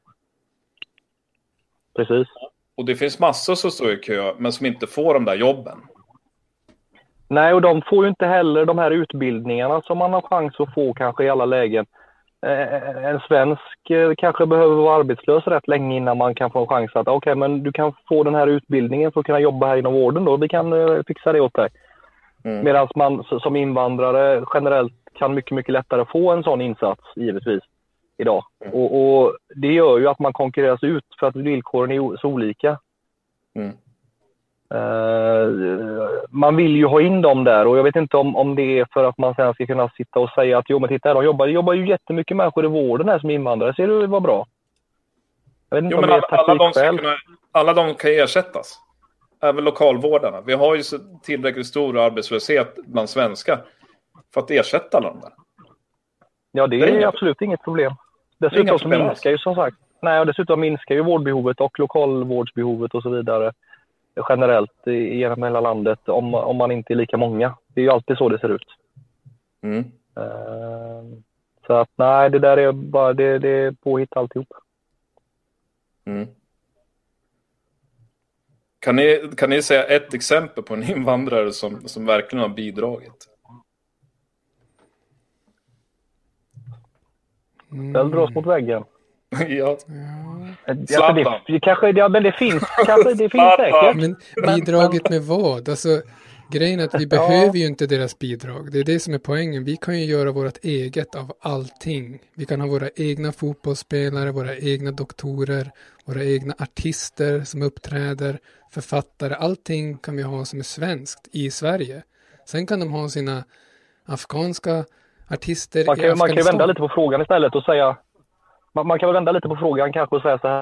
Precis. Och det finns massor som står i kö men som inte får de där jobben. Nej, och de får ju inte heller de här utbildningarna som man har chans att få kanske i alla lägen. En svensk kanske behöver vara arbetslös rätt länge innan man kan få en chans att okej, men du kan få den här utbildningen för att kunna jobba här inom vården då. Vi kan fixa det åt dig. Medan man som invandrare generellt kan mycket, mycket lättare få en sån insats givetvis idag. Och det gör ju att man konkurreras ut för att villkoren är så olika. Man vill ju ha in dem där och jag vet inte om det är för att man sen ska kunna sitta och säga att jo, men titta, de jobbar ju jättemycket människor i vården här som invandrare. Ser du vad bra? Jag vet inte om det är alla de kan ersättas. Även lokalvårdarna. Vi har ju så tillräckligt stor arbetslöshet bland svenskar för att ersätta alla de där. Ja, det är absolut inget problem. Dessutom så minskar ju som sagt. nej, och dessutom minskar ju vårdbehovet och lokalvårdsbehovet och så vidare generellt genom hela landet om man inte är lika många. Det är ju alltid så det ser ut. Så att nej, det där är bara det är påhitt alltihop. Kan ni säga ett exempel på en invandrare som verkligen har bidragit? Den dras mot väggen. Ja. Men det finns säkert. Men bidraget med vad? Alltså, grejen är att vi behöver ju inte deras bidrag. Det är det som är poängen. Vi kan ju göra vårt eget av allting. Vi kan ha våra egna fotbollsspelare, våra egna doktorer, våra egna artister som uppträder, författare. Allting kan vi ha som är svenskt i Sverige. Sen kan de ha sina afghanska artister i Afghanistan. Man kan ju vända lite på frågan istället och säga... Man kan väl vända lite på frågan kanske och säga så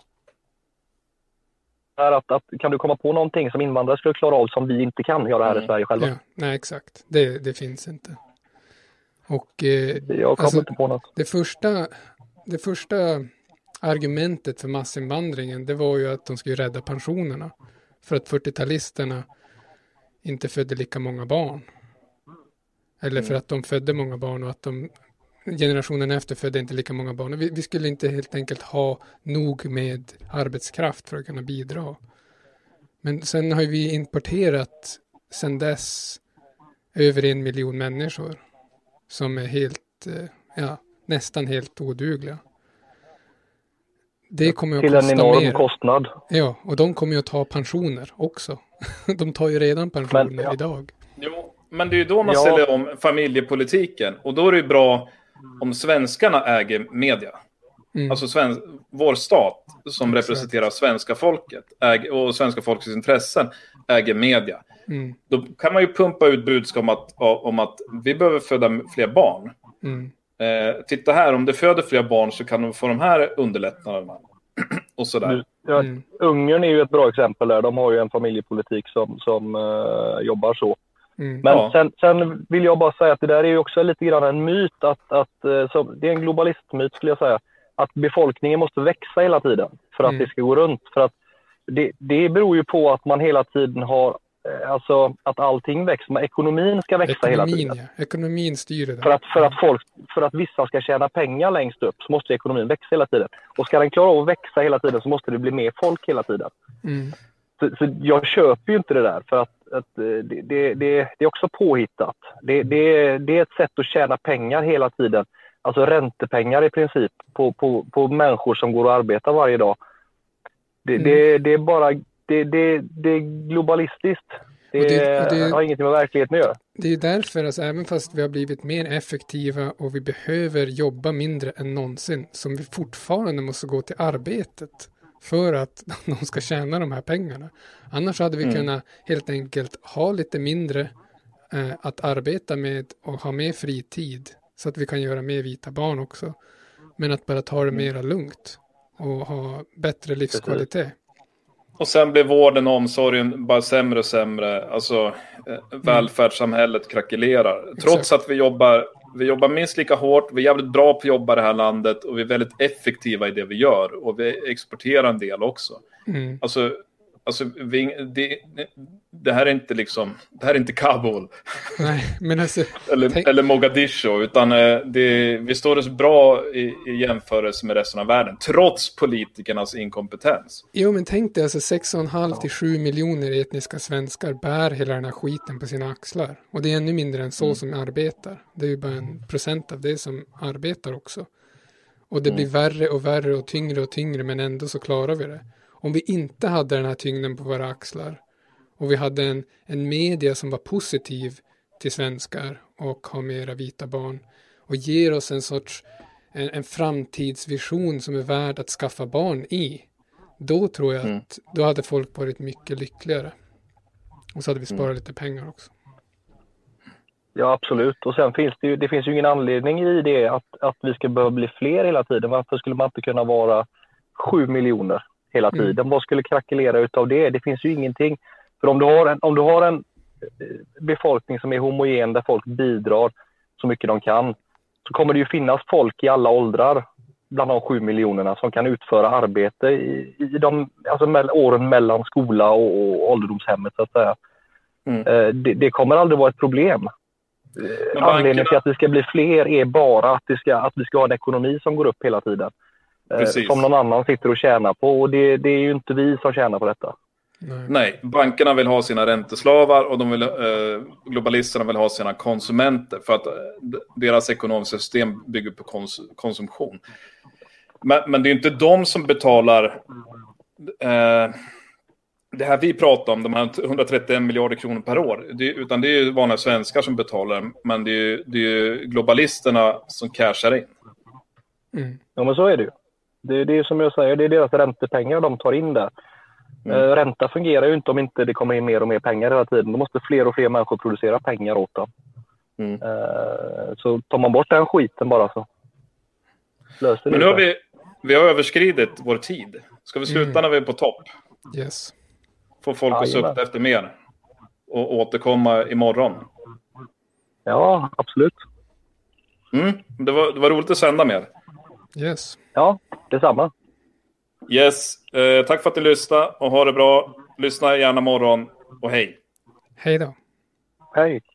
här att kan du komma på någonting som invandrare skulle klara av som vi inte kan göra här i Sverige själva? Ja, nej exakt. Det finns inte. Och jag kommer inte på något. Det första argumentet för massinvandringen, det var ju att de skulle rädda pensionerna. För att 40-talisterna inte födde lika många barn. Eller för att de födde många barn och att generationen efter födde inte lika många barn. Vi skulle inte helt enkelt ha nog med arbetskraft för att kunna bidra. Men sen har vi importerat sen dess över 1 miljon människor som är helt, nästan helt odugliga. Det kommer att kosta till en enorm mer. Kostnad. Ja, och de kommer ju att ta pensioner också. De tar ju redan pensioner idag. Jo, men det är ju då man ställer om familjepolitiken. Och då är det ju bra om svenskarna äger media. Alltså vår stat som representerar svenska folket och svenska folkets intressen äger media. Då kan man ju pumpa ut budskap om att vi behöver föda fler barn. Titta här, om det föder fler barn så kan de få de här underlättnaderna. Och sådär. Ungern är ju ett bra exempel där. De har ju en familjepolitik som jobbar så. Men sen vill jag bara säga att det där är ju också lite grann en myt så det är en globalistmyt skulle jag säga, att befolkningen måste växa hela tiden för att det ska gå runt, för att det beror ju på att man hela tiden har alltså att allting växer, men ekonomin ska växa hela tiden. Ja. Ekonomin styr det. För att vissa ska tjäna pengar längst upp så måste ekonomin växa hela tiden. Och ska den klara av att växa hela tiden så måste det bli mer folk hela tiden. Så jag köper ju inte det där, för att det är också påhittat. Det är ett sätt att tjäna pengar hela tiden. Alltså räntepengar i princip på människor som går och arbetar varje dag. Det är bara det är globalistiskt. Det har ingenting med verkligheten att göra. Det är därför, alltså, även fast vi har blivit mer effektiva och vi behöver jobba mindre än någonsin, som vi fortfarande måste gå till arbetet för att de ska tjäna de här pengarna. Annars hade vi kunnat helt enkelt ha lite mindre att arbeta med och ha mer fritid så att vi kan göra mer vita barn också. Men att bara ta det mera lugnt och ha bättre livskvalitet. Och sen blir vården och omsorgen bara sämre och sämre. Alltså välfärdssamhället krackelerar. Trots att vi jobbar minst lika hårt. Vi är jävligt bra på att jobba i det här landet. Och vi är väldigt effektiva i det vi gör. Och vi exporterar en del också. Alltså det här är inte liksom, det här är inte Kabul. Nej, men alltså, eller Mogadishu, utan vi står oss bra i jämförelse med resten av världen, trots politikernas inkompetens. Jo, men tänk dig, alltså 6,5 till 7 miljoner etniska svenskar bär hela den här skiten på sina axlar. Och det är ännu mindre än så som arbetar. Det är ju bara 1% av det som arbetar också. Och det blir värre och värre och tyngre, men ändå så klarar vi det. Om vi inte hade den här tyngden på våra axlar och vi hade en media som var positiv till svenskar och har mera vita barn och ger oss en sorts en framtidsvision som är värd att skaffa barn i, då tror jag att då hade folk varit mycket lyckligare. Och så hade vi sparat lite pengar också. Ja, absolut. Och sen finns det finns ju ingen anledning i det att vi ska behöva bli fler hela tiden. Varför skulle man inte kunna vara 7 miljoner hela tiden? Vad skulle krackelera utav det? Det finns ju ingenting. För om du har en befolkning som är homogen, där folk bidrar så mycket de kan, så kommer det ju finnas folk i alla åldrar. bland de 7 miljonerna som kan utföra arbete i de åren mellan skola och ålderdomshemmet så att säga. Det kommer aldrig vara ett problem. Anledningen till att det ska bli fler är bara att vi ska ha en ekonomi som går upp hela tiden. Som någon annan sitter och tjänar på, och det är ju inte vi som tjänar på detta. Nej, bankerna vill ha sina ränteslavar och globalisterna vill ha sina konsumenter för att deras ekonomiska system bygger på konsumtion. Men det är inte de som betalar det här vi pratar om, de här 131 miljarder kronor per år, utan det är ju vanliga svenskar som betalar, men det är ju globalisterna som cashar in. Ja, men så är det ju. Det är som jag säger, det är deras räntepengar de tar in där. Ränta fungerar ju inte om inte det kommer in mer och mer pengar hela tiden. Då måste fler och fler människor producera pengar åt dem. Så tar man bort den skiten bara så löser det. Men nu har vi har överskridit vår tid. Ska vi sluta när vi är på topp? Yes. Få folk att sukta efter mer. Och återkomma imorgon. Ja, absolut. Det var roligt att sända mer. Yes. Ja, detsamma. Yes, tack för att ni lyssnade och ha det bra. Lyssna gärna imorgon och hej. Hej då. Hej.